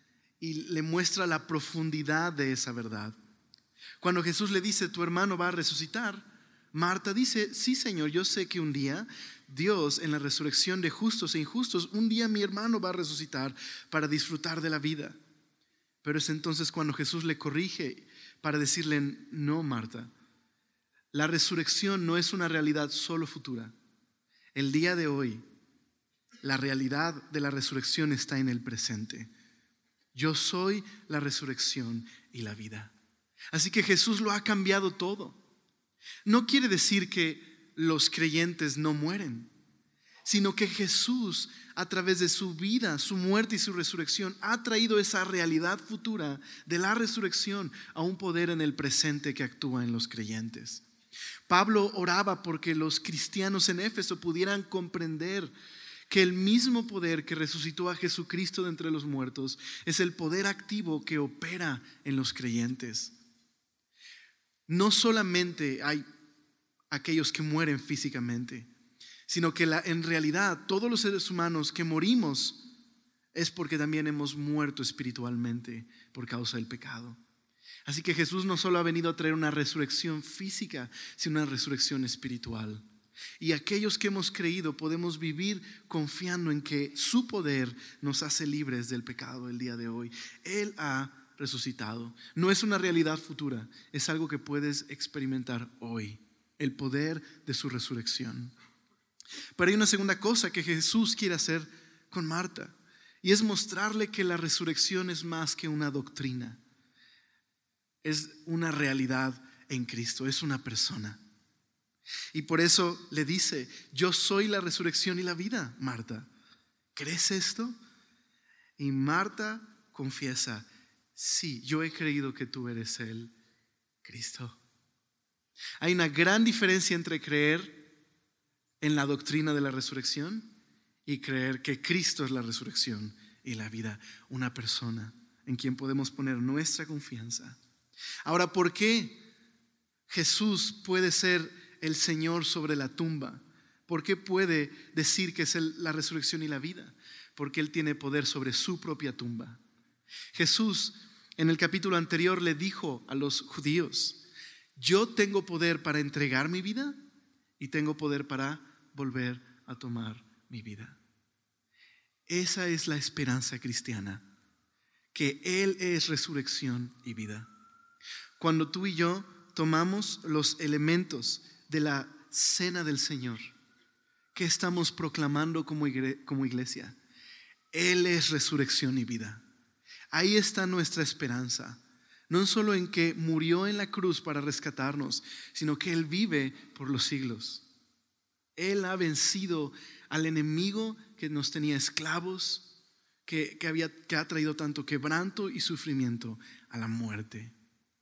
y le muestra la profundidad de esa verdad. Cuando Jesús le dice, tu hermano va a resucitar, Marta dice, sí, Señor, yo sé que un día Dios, en la resurrección de justos e injustos, un día mi hermano va a resucitar para disfrutar de la vida. Pero es entonces cuando Jesús le corrige para decirle, no, Marta, la resurrección no es una realidad solo futura. El día de hoy, la realidad de la resurrección está en el presente. Yo soy la resurrección y la vida. Así que Jesús lo ha cambiado todo. No quiere decir que los creyentes no mueren, sino que Jesús, a través de su vida, su muerte y su resurrección, ha traído esa realidad futura de la resurrección a un poder en el presente que actúa en los creyentes. Pablo oraba porque los cristianos en Éfeso pudieran comprender que el mismo poder que resucitó a Jesucristo de entre los muertos es el poder activo que opera en los creyentes. No solamente hay aquellos que mueren físicamente, sino que la, en realidad todos los seres humanos que morimos es porque también hemos muerto espiritualmente por causa del pecado. Así que Jesús no solo ha venido a traer una resurrección física, sino una resurrección espiritual. Y aquellos que hemos creído podemos vivir confiando en que su poder nos hace libres del pecado el día de hoy. Él ha resucitado. No es una realidad futura, es algo que puedes experimentar hoy, el poder de su resurrección. Pero hay una segunda cosa que Jesús quiere hacer con Marta, y es mostrarle que la resurrección es más que una doctrina. Es una realidad en Cristo, es una persona. Y por eso le dice: yo soy la resurrección y la vida, Marta. ¿Crees esto? Y Marta confiesa: sí, yo he creído que tú eres el Cristo. Hay una gran diferencia entre creer en la doctrina de la resurrección y creer que Cristo es la resurrección y la vida, una persona en quien podemos poner nuestra confianza. Ahora, ¿por qué Jesús puede ser el Señor sobre la tumba? ¿Por qué puede decir que es el, la resurrección y la vida? Porque Él tiene poder sobre su propia tumba. Jesús en el capítulo anterior le dijo a los judíos: yo tengo poder para entregar mi vida y tengo poder para volver a tomar mi vida. Esa es la esperanza cristiana, que Él es resurrección y vida. Cuando tú y yo tomamos los elementos de la cena del Señor, ¿qué estamos proclamando como iglesia? Él es resurrección y vida. Ahí está nuestra esperanza. No solo en que murió en la cruz para rescatarnos, sino que Él vive por los siglos. Él ha vencido al enemigo que nos tenía esclavos, que, que, había, que ha traído tanto quebranto y sufrimiento a la muerte.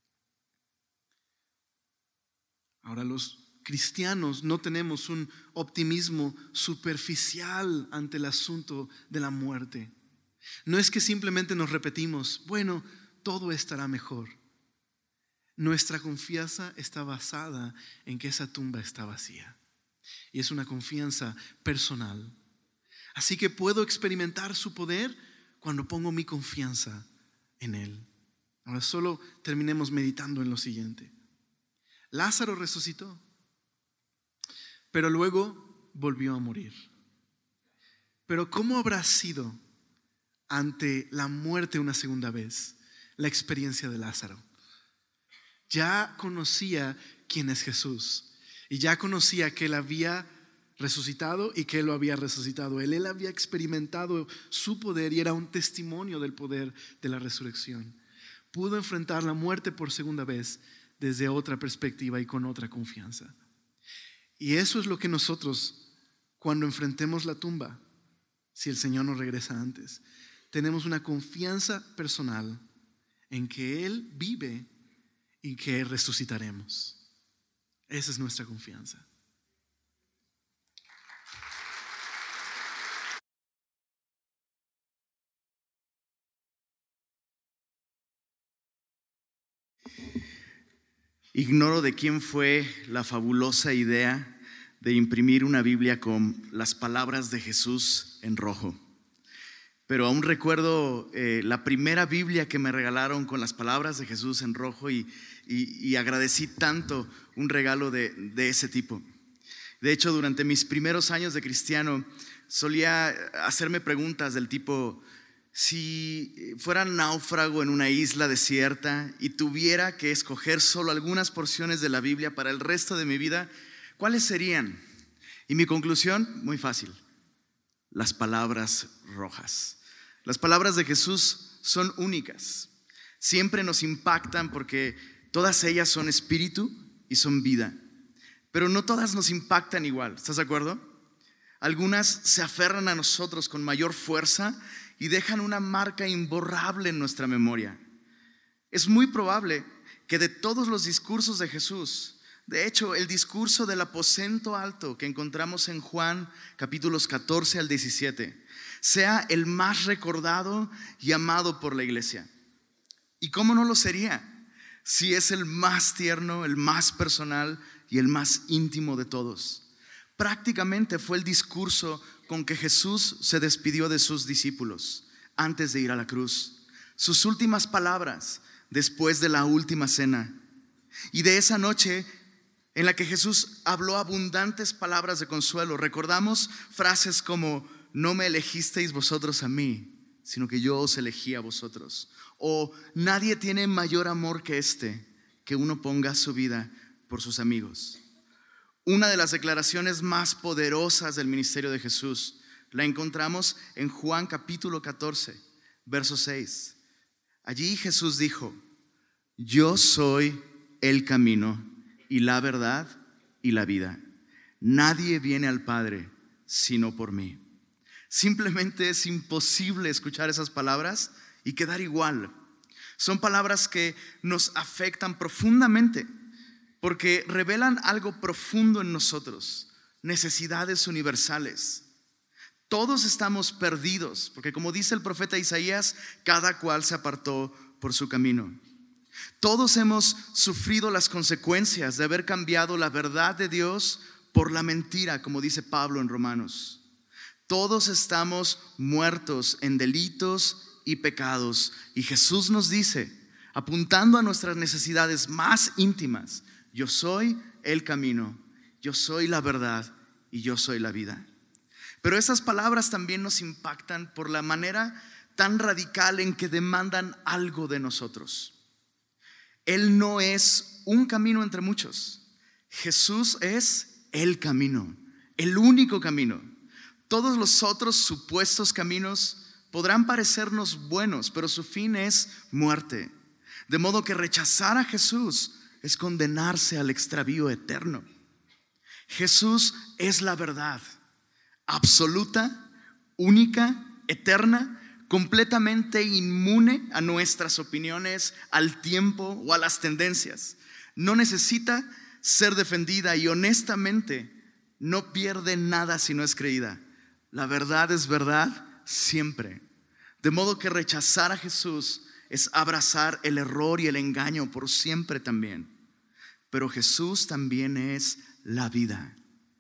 Ahora, los cristianos no tenemos un optimismo superficial ante el asunto de la muerte. No es que simplemente nos repetimos: bueno, todo estará mejor. Nuestra confianza está basada en que esa tumba está vacía. Y es una confianza personal. Así que puedo experimentar su poder cuando pongo mi confianza en Él. Ahora solo terminemos meditando en lo siguiente. Lázaro resucitó, pero luego volvió a morir. Pero ¿cómo habrá sido ante la muerte una segunda vez la experiencia de Lázaro? Ya conocía quién es Jesús y ya conocía que Él había resucitado y que Él lo había resucitado. Él, él había experimentado su poder y era un testimonio del poder de la resurrección. Pudo enfrentar la muerte por segunda vez desde otra perspectiva y con otra confianza. Y eso es lo que nosotros, cuando enfrentemos la tumba, si el Señor nos regresa antes, tenemos una confianza personal en que Él vive y que resucitaremos. Esa es nuestra confianza. Ignoro de quién fue la fabulosa idea de imprimir una Biblia con las palabras de Jesús en rojo. Pero aún recuerdo eh, la primera Biblia que me regalaron con las palabras de Jesús en rojo y, y, y agradecí tanto un regalo de, de ese tipo. De hecho, durante mis primeros años de cristiano solía hacerme preguntas del tipo: si fuera náufrago en una isla desierta y tuviera que escoger solo algunas porciones de la Biblia para el resto de mi vida, ¿cuáles serían? Y mi conclusión, muy fácil: las palabras rojas. Las palabras de Jesús son únicas. Siempre nos impactan porque todas ellas son espíritu y son vida. Pero no todas nos impactan igual, ¿estás de acuerdo? Algunas se aferran a nosotros con mayor fuerza y dejan una marca imborrable en nuestra memoria. Es muy probable que de todos los discursos de Jesús, de hecho, el discurso del aposento alto que encontramos en Juan capítulos catorce al diecisiete, sea el más recordado y amado por la iglesia. ¿Y cómo no lo sería? Si es el más tierno, el más personal y el más íntimo de todos. Prácticamente fue el discurso con que Jesús se despidió de sus discípulos antes de ir a la cruz. Sus últimas palabras después de la última cena. Y de esa noche en la que Jesús habló abundantes palabras de consuelo, recordamos frases como: no me elegisteis vosotros a mí, sino que yo os elegí a vosotros. O nadie tiene mayor amor que este, que uno ponga su vida por sus amigos. Una de las declaraciones más poderosas del ministerio de Jesús la encontramos en Juan capítulo catorce, verso seis. Allí Jesús dijo: yo soy el camino y la verdad y la vida. Nadie viene al Padre sino por mí. Simplemente es imposible escuchar esas palabras y quedar igual. Son palabras que nos afectan profundamente porque revelan algo profundo en nosotros, necesidades universales. Todos estamos perdidos, porque como dice el profeta Isaías, cada cual se apartó por su camino. Todos hemos sufrido las consecuencias de haber cambiado la verdad de Dios por la mentira, como dice Pablo en Romanos. Todos estamos muertos en delitos y pecados, y Jesús nos dice, apuntando a nuestras necesidades más íntimas: yo soy el camino, yo soy la verdad y yo soy la vida. Pero esas palabras también nos impactan por la manera tan radical en que demandan algo de nosotros. Él no es un camino entre muchos. Jesús es el camino, el único camino. Todos los otros supuestos caminos podrán parecernos buenos, pero su fin es muerte. De modo que rechazar a Jesús es condenarse al extravío eterno. Jesús es la verdad absoluta, única, eterna, completamente inmune a nuestras opiniones, al tiempo o a las tendencias. No necesita ser defendida y honestamente no pierde nada si no es creída. La verdad es verdad siempre. De modo que rechazar a Jesús es abrazar el error y el engaño por siempre también. Pero Jesús también es la vida.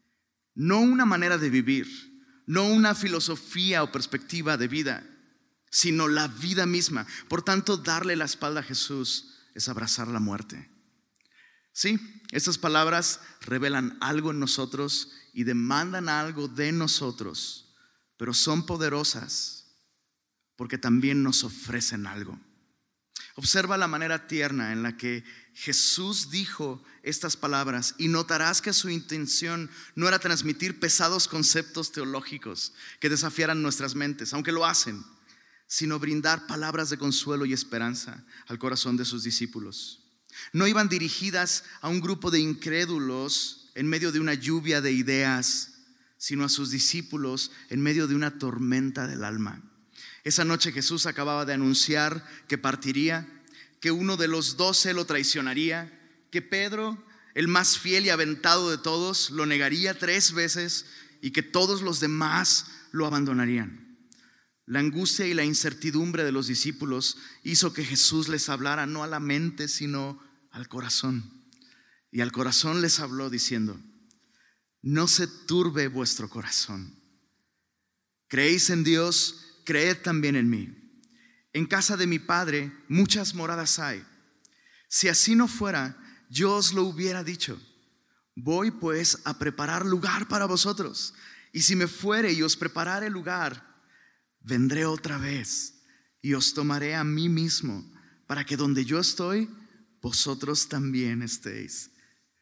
No una manera de vivir, no una filosofía o perspectiva de vida, sino la vida misma. Por tanto, darle la espalda a Jesús es abrazar la muerte. Sí, estas palabras revelan algo en nosotros y demandan algo de nosotros, pero son poderosas porque también nos ofrecen algo. Observa la manera tierna en la que Jesús dijo estas palabras y notarás que su intención no era transmitir pesados conceptos teológicos que desafiaran nuestras mentes, aunque lo hacen, sino brindar palabras de consuelo y esperanza al corazón de sus discípulos. No iban dirigidas a un grupo de incrédulos en medio de una lluvia de ideas, sino a sus discípulos en medio de una tormenta del alma. Esa noche Jesús acababa de anunciar que partiría, que uno de los doce lo traicionaría, que Pedro, el más fiel y aventado de todos, lo negaría tres veces y que todos los demás lo abandonarían. La angustia y la incertidumbre de los discípulos hizo que Jesús les hablara no a la mente, sino al corazón. Y al corazón les habló diciendo: no se turbe vuestro corazón. Creéis en Dios, creed también en mí. En casa de mi Padre muchas moradas hay. Si así no fuera, yo os lo hubiera dicho. Voy pues a preparar lugar para vosotros. Y si me fuere y os preparare lugar, vendré otra vez y os tomaré a mí mismo, para que donde yo estoy, vosotros también estéis.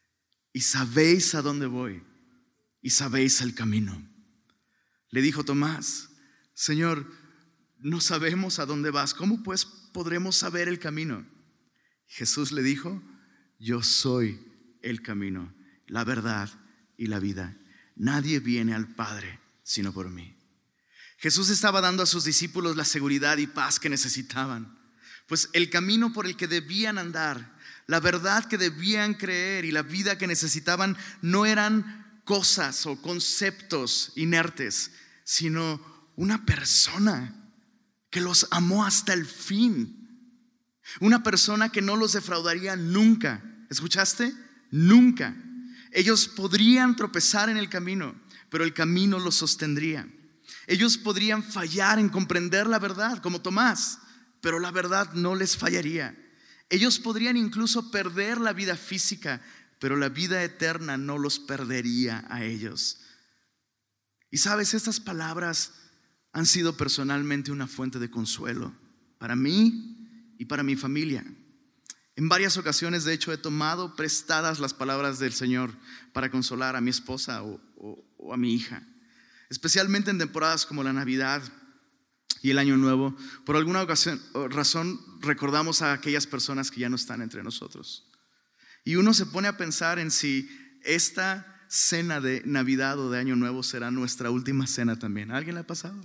Y sabéis a dónde voy, y sabéis el camino. Le dijo Tomás: Señor, no sabemos a dónde vas. ¿Cómo pues podremos saber el camino? Jesús le dijo, yo soy el camino, la verdad y la vida. Nadie viene al Padre sino por mí. Jesús estaba dando a sus discípulos la seguridad y paz que necesitaban, pues el camino por el que debían andar, la verdad que debían creer y la vida que necesitaban no eran cosas o conceptos inertes, sino una persona que los amó hasta el fin. Una persona que no los defraudaría nunca. ¿Escuchaste? Nunca. Ellos podrían tropezar en el camino, pero el camino los sostendría. Ellos podrían fallar en comprender la verdad, como Tomás, pero la verdad no les fallaría. Ellos podrían incluso perder la vida física, pero la vida eterna no los perdería a ellos. Y sabes, estas palabras han sido personalmente una fuente de consuelo para mí y para mi familia. En varias ocasiones, de hecho, he tomado prestadas las palabras del Señor para consolar a mi esposa o, o, o a mi hija, especialmente en temporadas como la Navidad y el Año Nuevo. Por alguna ocasión, razón recordamos a aquellas personas que ya no están entre nosotros. Y uno se pone a pensar en si esta cena de Navidad o de Año Nuevo será nuestra última cena también. ¿A alguien le ha pasado?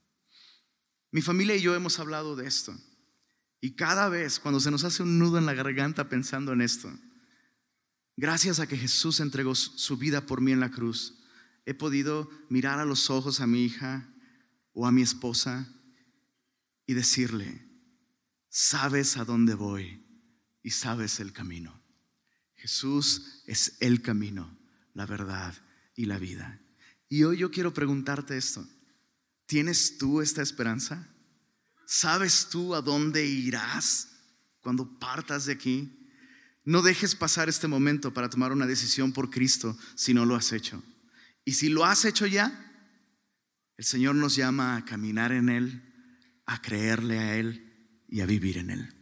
Mi familia y yo hemos hablado de esto. Y cada vez cuando se nos hace un nudo en la garganta pensando en esto, gracias a que Jesús entregó su vida por mí en la cruz, he podido mirar a los ojos a mi hija o a mi esposa y decirle, sabes a dónde voy y sabes el camino. Jesús es el camino, la verdad y la vida. Y hoy yo quiero preguntarte esto. ¿Tienes tú esta esperanza? ¿Sabes tú a dónde irás cuando partas de aquí? No dejes pasar este momento para tomar una decisión por Cristo si no lo has hecho. Y si lo has hecho ya, el Señor nos llama a caminar en Él, a creerle a Él y a vivir en Él.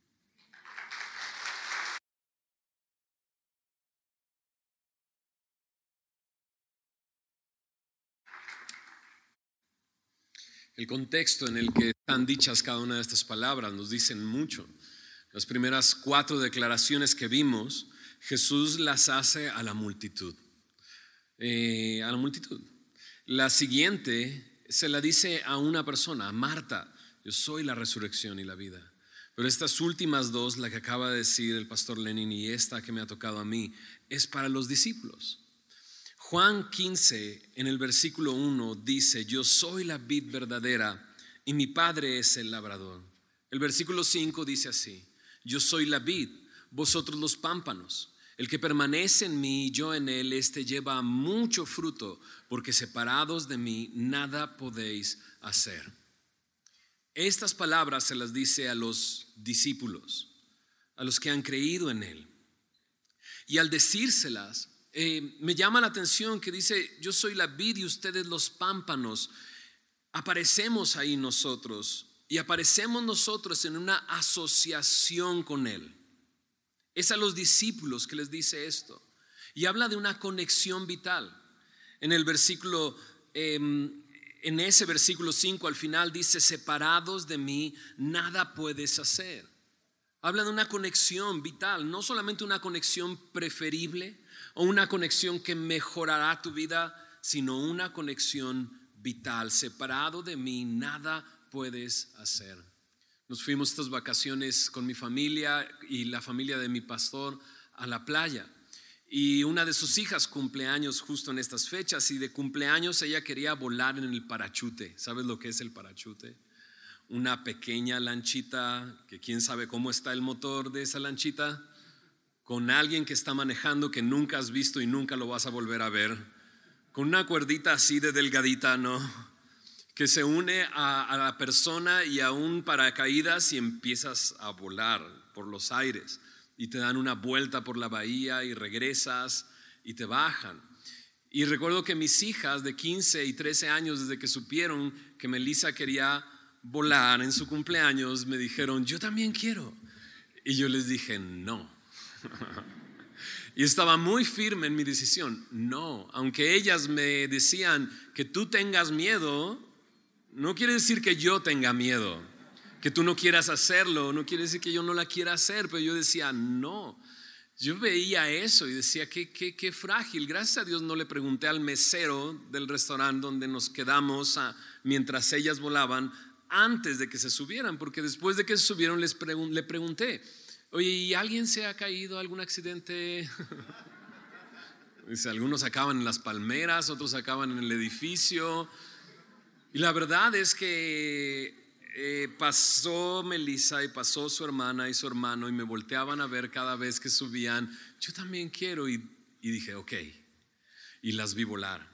El contexto en el que están dichas cada una de estas palabras nos dicen mucho. Las primeras cuatro declaraciones que vimos, Jesús las hace a la multitud. Eh, a la multitud. La siguiente se la dice a una persona, a Marta. Yo soy la resurrección y la vida. Pero estas últimas dos, la que acaba de decir el pastor Lenin y esta que me ha tocado a mí, es para los discípulos. Juan quince, en el versículo uno, dice, yo soy la vid verdadera y mi padre es el labrador. El versículo cinco dice así, yo soy la vid, vosotros los pámpanos. El que permanece en mí y yo en él, este lleva mucho fruto, porque separados de mí nada podéis hacer. Estas palabras se las dice a los discípulos, a los que han creído en él. Y al decírselas, Eh, me llama la atención que dice, yo soy la vid y ustedes los pámpanos. Aparecemos ahí nosotros y aparecemos nosotros en una asociación con Él. Es a los discípulos que les dice esto y habla de una conexión vital. En el versículo, eh, en ese versículo cinco al final dice, separados de mí nada puedes hacer. Habla de una conexión vital, no solamente una conexión preferible o una conexión que mejorará tu vida, sino una conexión vital. Separado de mí, nada puedes hacer. Nos fuimos estas vacaciones con mi familia y la familia de mi pastor a la playa. Y una de sus hijas cumple años justo en estas fechas, y de cumpleaños ella quería volar en el parachute. ¿Sabes lo que es el parachute? Una pequeña lanchita que quién sabe cómo está el motor de esa lanchita, con alguien que está manejando que nunca has visto y nunca lo vas a volver a ver, con una cuerdita así de delgadita, ¿no? Que se une a, a la persona y a un paracaídas y empiezas a volar por los aires y te dan una vuelta por la bahía y regresas y te bajan. Y recuerdo que mis hijas de quince y trece años, desde que supieron que Melissa quería volar en su cumpleaños, me dijeron, yo también quiero. Y yo les dije, no. Y estaba muy firme en mi decisión, no. Aunque ellas me decían que tú tengas miedo, No quiere decir que yo tenga miedo, que tú no quieras hacerlo, no quiere decir que yo no la quiera hacer, pero yo decía, no. Yo veía eso y decía, qué, qué, qué frágil. Gracias a Dios no le pregunté al mesero del restaurante donde nos quedamos a, mientras ellas volaban, antes de que se subieran, porque después de que se subieron les pregun- le pregunté, oye, ¿y alguien se ha caído, algún accidente? Dice, algunos acaban en las palmeras, otros acaban en el edificio. Y la verdad es que eh, pasó Melissa y pasó su hermana y su hermano y me volteaban a ver cada vez que subían. Yo también quiero. Y, y dije, ok. Y las vi volar.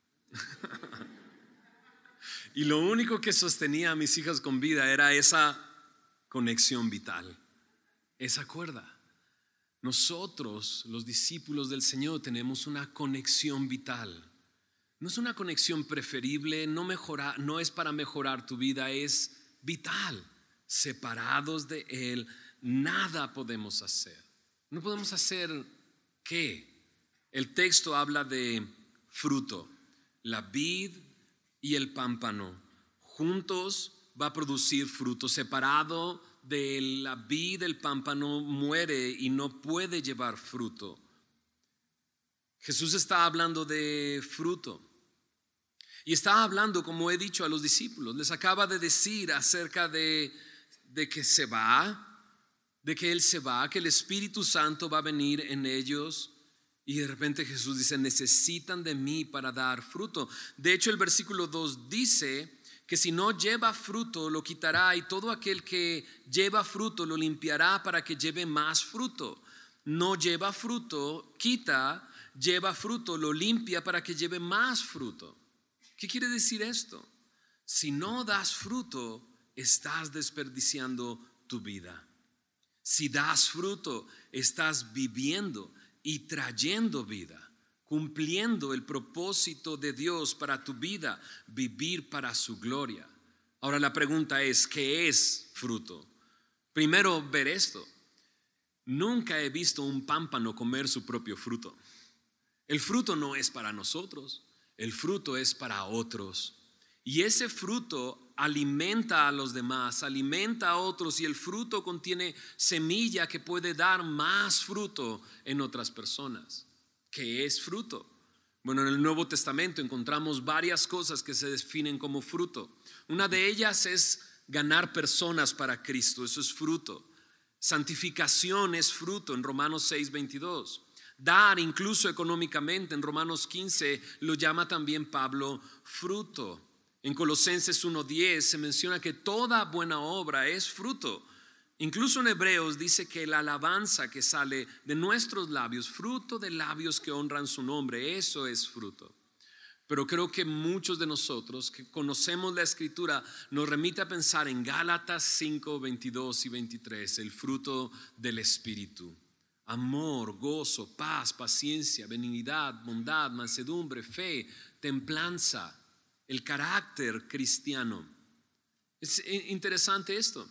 Y lo único que sostenía a mis hijas con vida era esa conexión vital, esa cuerda. Nosotros, los discípulos del Señor, tenemos una conexión vital. No es una conexión preferible, no, mejora, no es para mejorar tu vida, es vital. Separados de Él, nada podemos hacer. No podemos hacer ¿qué? El texto habla de fruto. La vid y el pámpano juntos va a producir fruto. Separado de la vid, el pámpano muere y no puede llevar fruto. Jesús está hablando de fruto. Y está hablando, como he dicho a los discípulos, les acaba de decir acerca de, de que se va, de que Él se va, que el Espíritu Santo va a venir en ellos. Y de repente Jesús dice, necesitan de mí para dar fruto. De hecho, el versículo dos dice que si no lleva fruto, lo quitará, y todo aquel que lleva fruto lo limpiará para que lleve más fruto. No lleva fruto, quita, lleva fruto, lo limpia para que lleve más fruto. ¿Qué quiere decir esto? Si no das fruto, estás desperdiciando tu vida. Si das fruto, estás viviendo y trayendo vida, cumpliendo el propósito de Dios para tu vida, vivir para su gloria. Ahora la pregunta es, ¿qué es fruto? Primero, ver esto. Nunca he visto un pámpano comer su propio fruto. El fruto no es para nosotros, el fruto es para otros. Y ese fruto alimenta a los demás, alimenta a otros, y el fruto contiene semilla que puede dar más fruto en otras personas. ¿Qué es fruto? Bueno, en el Nuevo Testamento encontramos varias cosas que se definen como fruto. Una de ellas es ganar personas para Cristo, eso es fruto. Santificación es fruto en Romanos seis veintidós. Dar incluso económicamente en Romanos quince lo llama también Pablo fruto. En Colosenses uno diez se menciona que toda buena obra es fruto. Incluso en Hebreos dice que la alabanza que sale de nuestros labios, fruto de labios que honran su nombre, eso es fruto. Pero creo que muchos de nosotros que conocemos la Escritura nos remite a pensar en Gálatas cinco veintidós y veintitrés, el fruto del Espíritu. Amor, gozo, paz, paciencia, benignidad, bondad, mansedumbre, fe, templanza, el carácter cristiano. Es interesante esto,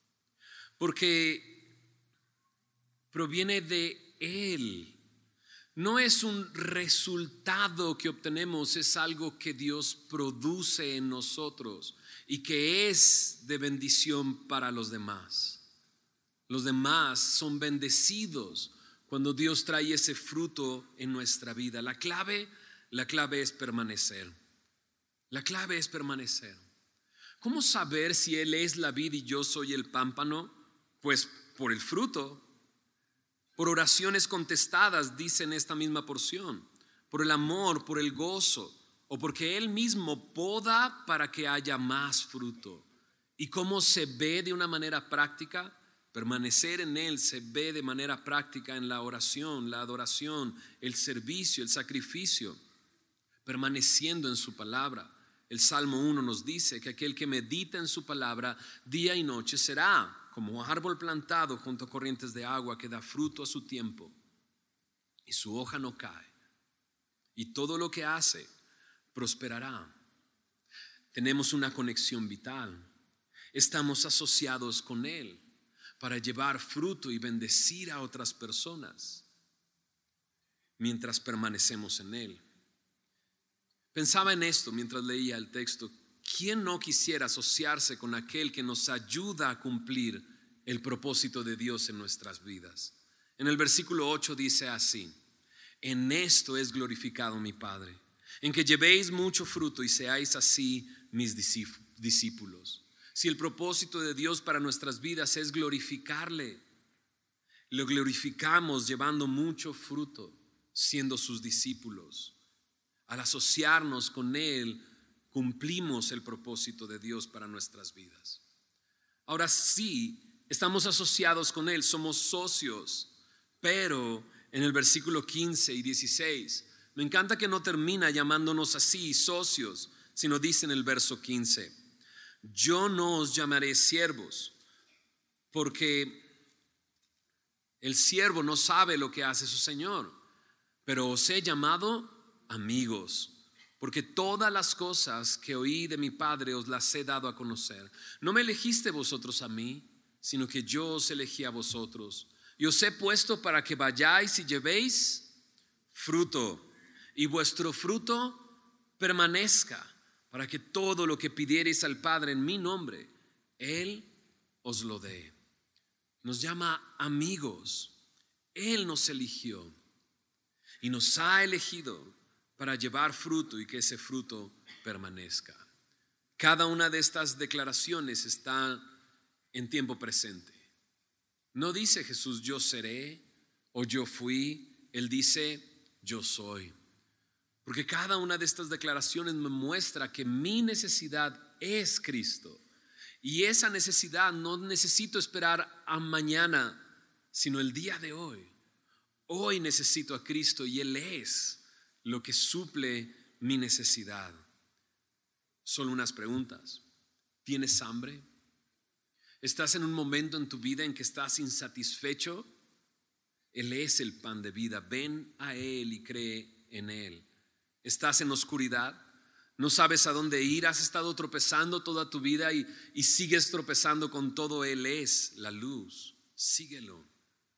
porque proviene de Él. No es un resultado que obtenemos, es algo que Dios produce en nosotros y que es de bendición para los demás. Los demás son bendecidos cuando Dios trae ese fruto en nuestra vida. La clave, la clave es permanecer. La clave es permanecer. ¿Cómo saber si Él es la vid y yo soy el pámpano? Pues por el fruto. Por oraciones contestadas, dice en esta misma porción. Por el amor, por el gozo, o porque Él mismo poda para que haya más fruto. ¿Y cómo se ve de una manera práctica? Permanecer en Él se ve de manera práctica en la oración, la adoración, el servicio, el sacrificio, permaneciendo en su palabra. El Salmo uno nos dice que aquel que medita en su palabra día y noche será como árbol plantado junto a corrientes de agua que da fruto a su tiempo y su hoja no cae y todo lo que hace prosperará. Tenemos una conexión vital, estamos asociados con Él para llevar fruto y bendecir a otras personas mientras permanecemos en Él. Pensaba en esto mientras leía el texto. ¿quién no quisiera asociarse con aquel que nos ayuda a cumplir el propósito de Dios en nuestras vidas? En el versículo ocho dice así: en esto es glorificado mi Padre, en que llevéis mucho fruto y seáis así mis discípulos. Si el propósito de Dios para nuestras vidas es glorificarle, lo glorificamos llevando mucho fruto, siendo sus discípulos. Al asociarnos con Él, cumplimos el propósito de Dios para nuestras vidas. Ahora sí, estamos asociados con Él, somos socios, pero en el versículo quince y dieciséis, me encanta que no termina llamándonos así socios, sino dice en el verso quince: yo no os llamaré siervos, porque el siervo no sabe lo que hace su señor, pero os he llamado amigos, porque todas las cosas que oí de mi Padre os las he dado a conocer. No me elegiste vosotros a mí, sino que yo os elegí a vosotros, y os he puesto para que vayáis y llevéis fruto, y vuestro fruto permanezca, para que todo lo que pidiereis al Padre en mi nombre, Él os lo dé. Nos llama amigos. Él nos eligió y nos ha elegido para llevar fruto y que ese fruto permanezca. Cada una de estas declaraciones está en tiempo presente. No dice Jesús yo seré o yo fui, Él dice yo soy. Porque cada una de estas declaraciones me muestra que mi necesidad es Cristo. Y esa necesidad no necesito esperar a mañana, sino el día de hoy. Hoy necesito a Cristo y Él es lo que suple mi necesidad. Solo unas preguntas. ¿Tienes hambre? ¿Estás en un momento en tu vida en que estás insatisfecho? Él es el pan de vida. Ven a Él y cree en Él. ¿Estás en oscuridad? ¿No sabes a dónde ir? ¿Has estado tropezando toda tu vida y, y sigues tropezando con todo? Él es la luz. Síguelo.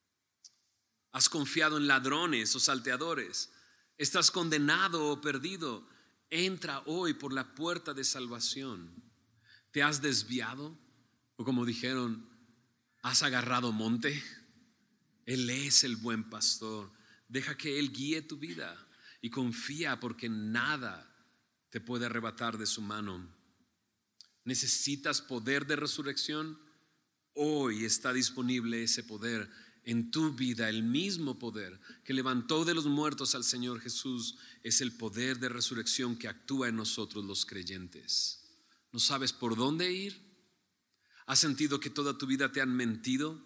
¿Has confiado en ladrones o salteadores? ¿Estás condenado o perdido? Entra hoy por la puerta de salvación. ¿Te has desviado? O como dijeron, ¿has agarrado monte? Él es el buen pastor. Deja que Él guíe tu vida y confía, porque nada te puede arrebatar de su mano. ¿Necesitas poder de resurrección? Hoy está disponible ese poder en tu vida. El mismo poder que levantó de los muertos al Señor Jesús es el poder de resurrección que actúa en nosotros los creyentes. ¿No sabes por dónde ir? ¿Has sentido que toda tu vida te han mentido?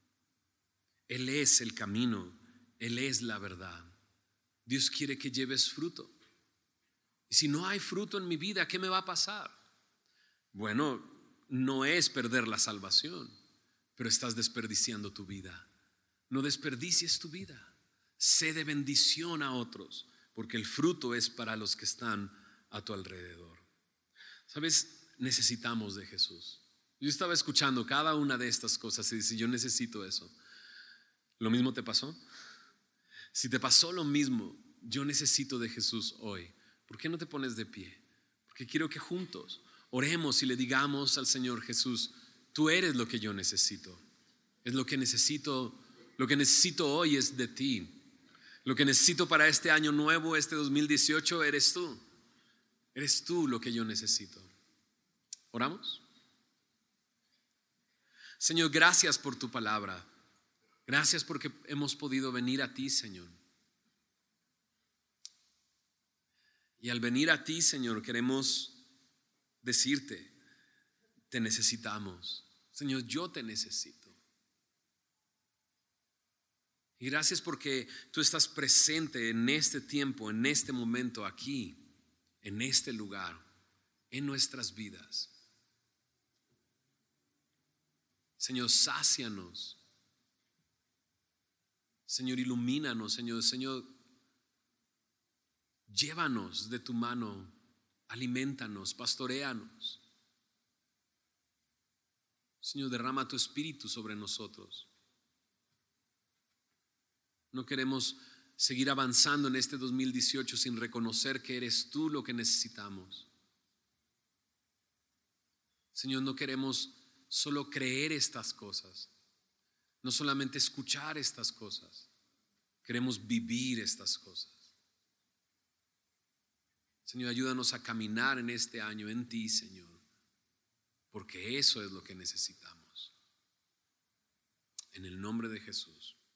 Él es el camino, Él es la verdad. Dios quiere que lleves fruto. Y si no hay fruto en mi vida, ¿qué me va a pasar? Bueno, no es perder la salvación, pero estás desperdiciando tu vida. No desperdicies tu vida. Sé de bendición a otros, porque el fruto es para los que están a tu alrededor. ¿Sabes? Necesitamos de Jesús. Yo estaba escuchando cada una de estas cosas y dice, yo necesito eso. ¿Lo mismo te pasó? Si te pasó lo mismo, yo necesito de Jesús hoy. ¿Por qué no te pones de pie? Porque quiero que juntos oremos y le digamos al Señor Jesús, tú eres lo que yo necesito. Es lo que necesito, lo que necesito hoy es de ti. Lo que necesito para este año nuevo, este dos mil dieciocho, eres tú. Eres tú lo que yo necesito. ¿Oramos? Señor, gracias por tu palabra. Gracias porque hemos podido venir a ti, Señor. Y al venir a ti, Señor, queremos decirte, te necesitamos. Señor, yo te necesito. Y gracias porque tú estás presente en este tiempo, en este momento, aquí, en este lugar, en nuestras vidas. Señor, sácianos. Señor, ilumínanos, Señor, Señor, llévanos de tu mano, aliméntanos, pastoréanos. Señor, derrama tu espíritu sobre nosotros. No queremos seguir avanzando en este dos mil dieciocho sin reconocer que eres tú lo que necesitamos. Señor, no queremos solo creer estas cosas, no solamente escuchar estas cosas, queremos vivir estas cosas. Señor, ayúdanos a caminar en este año en ti, Señor, porque eso es lo que necesitamos. En el nombre de Jesús.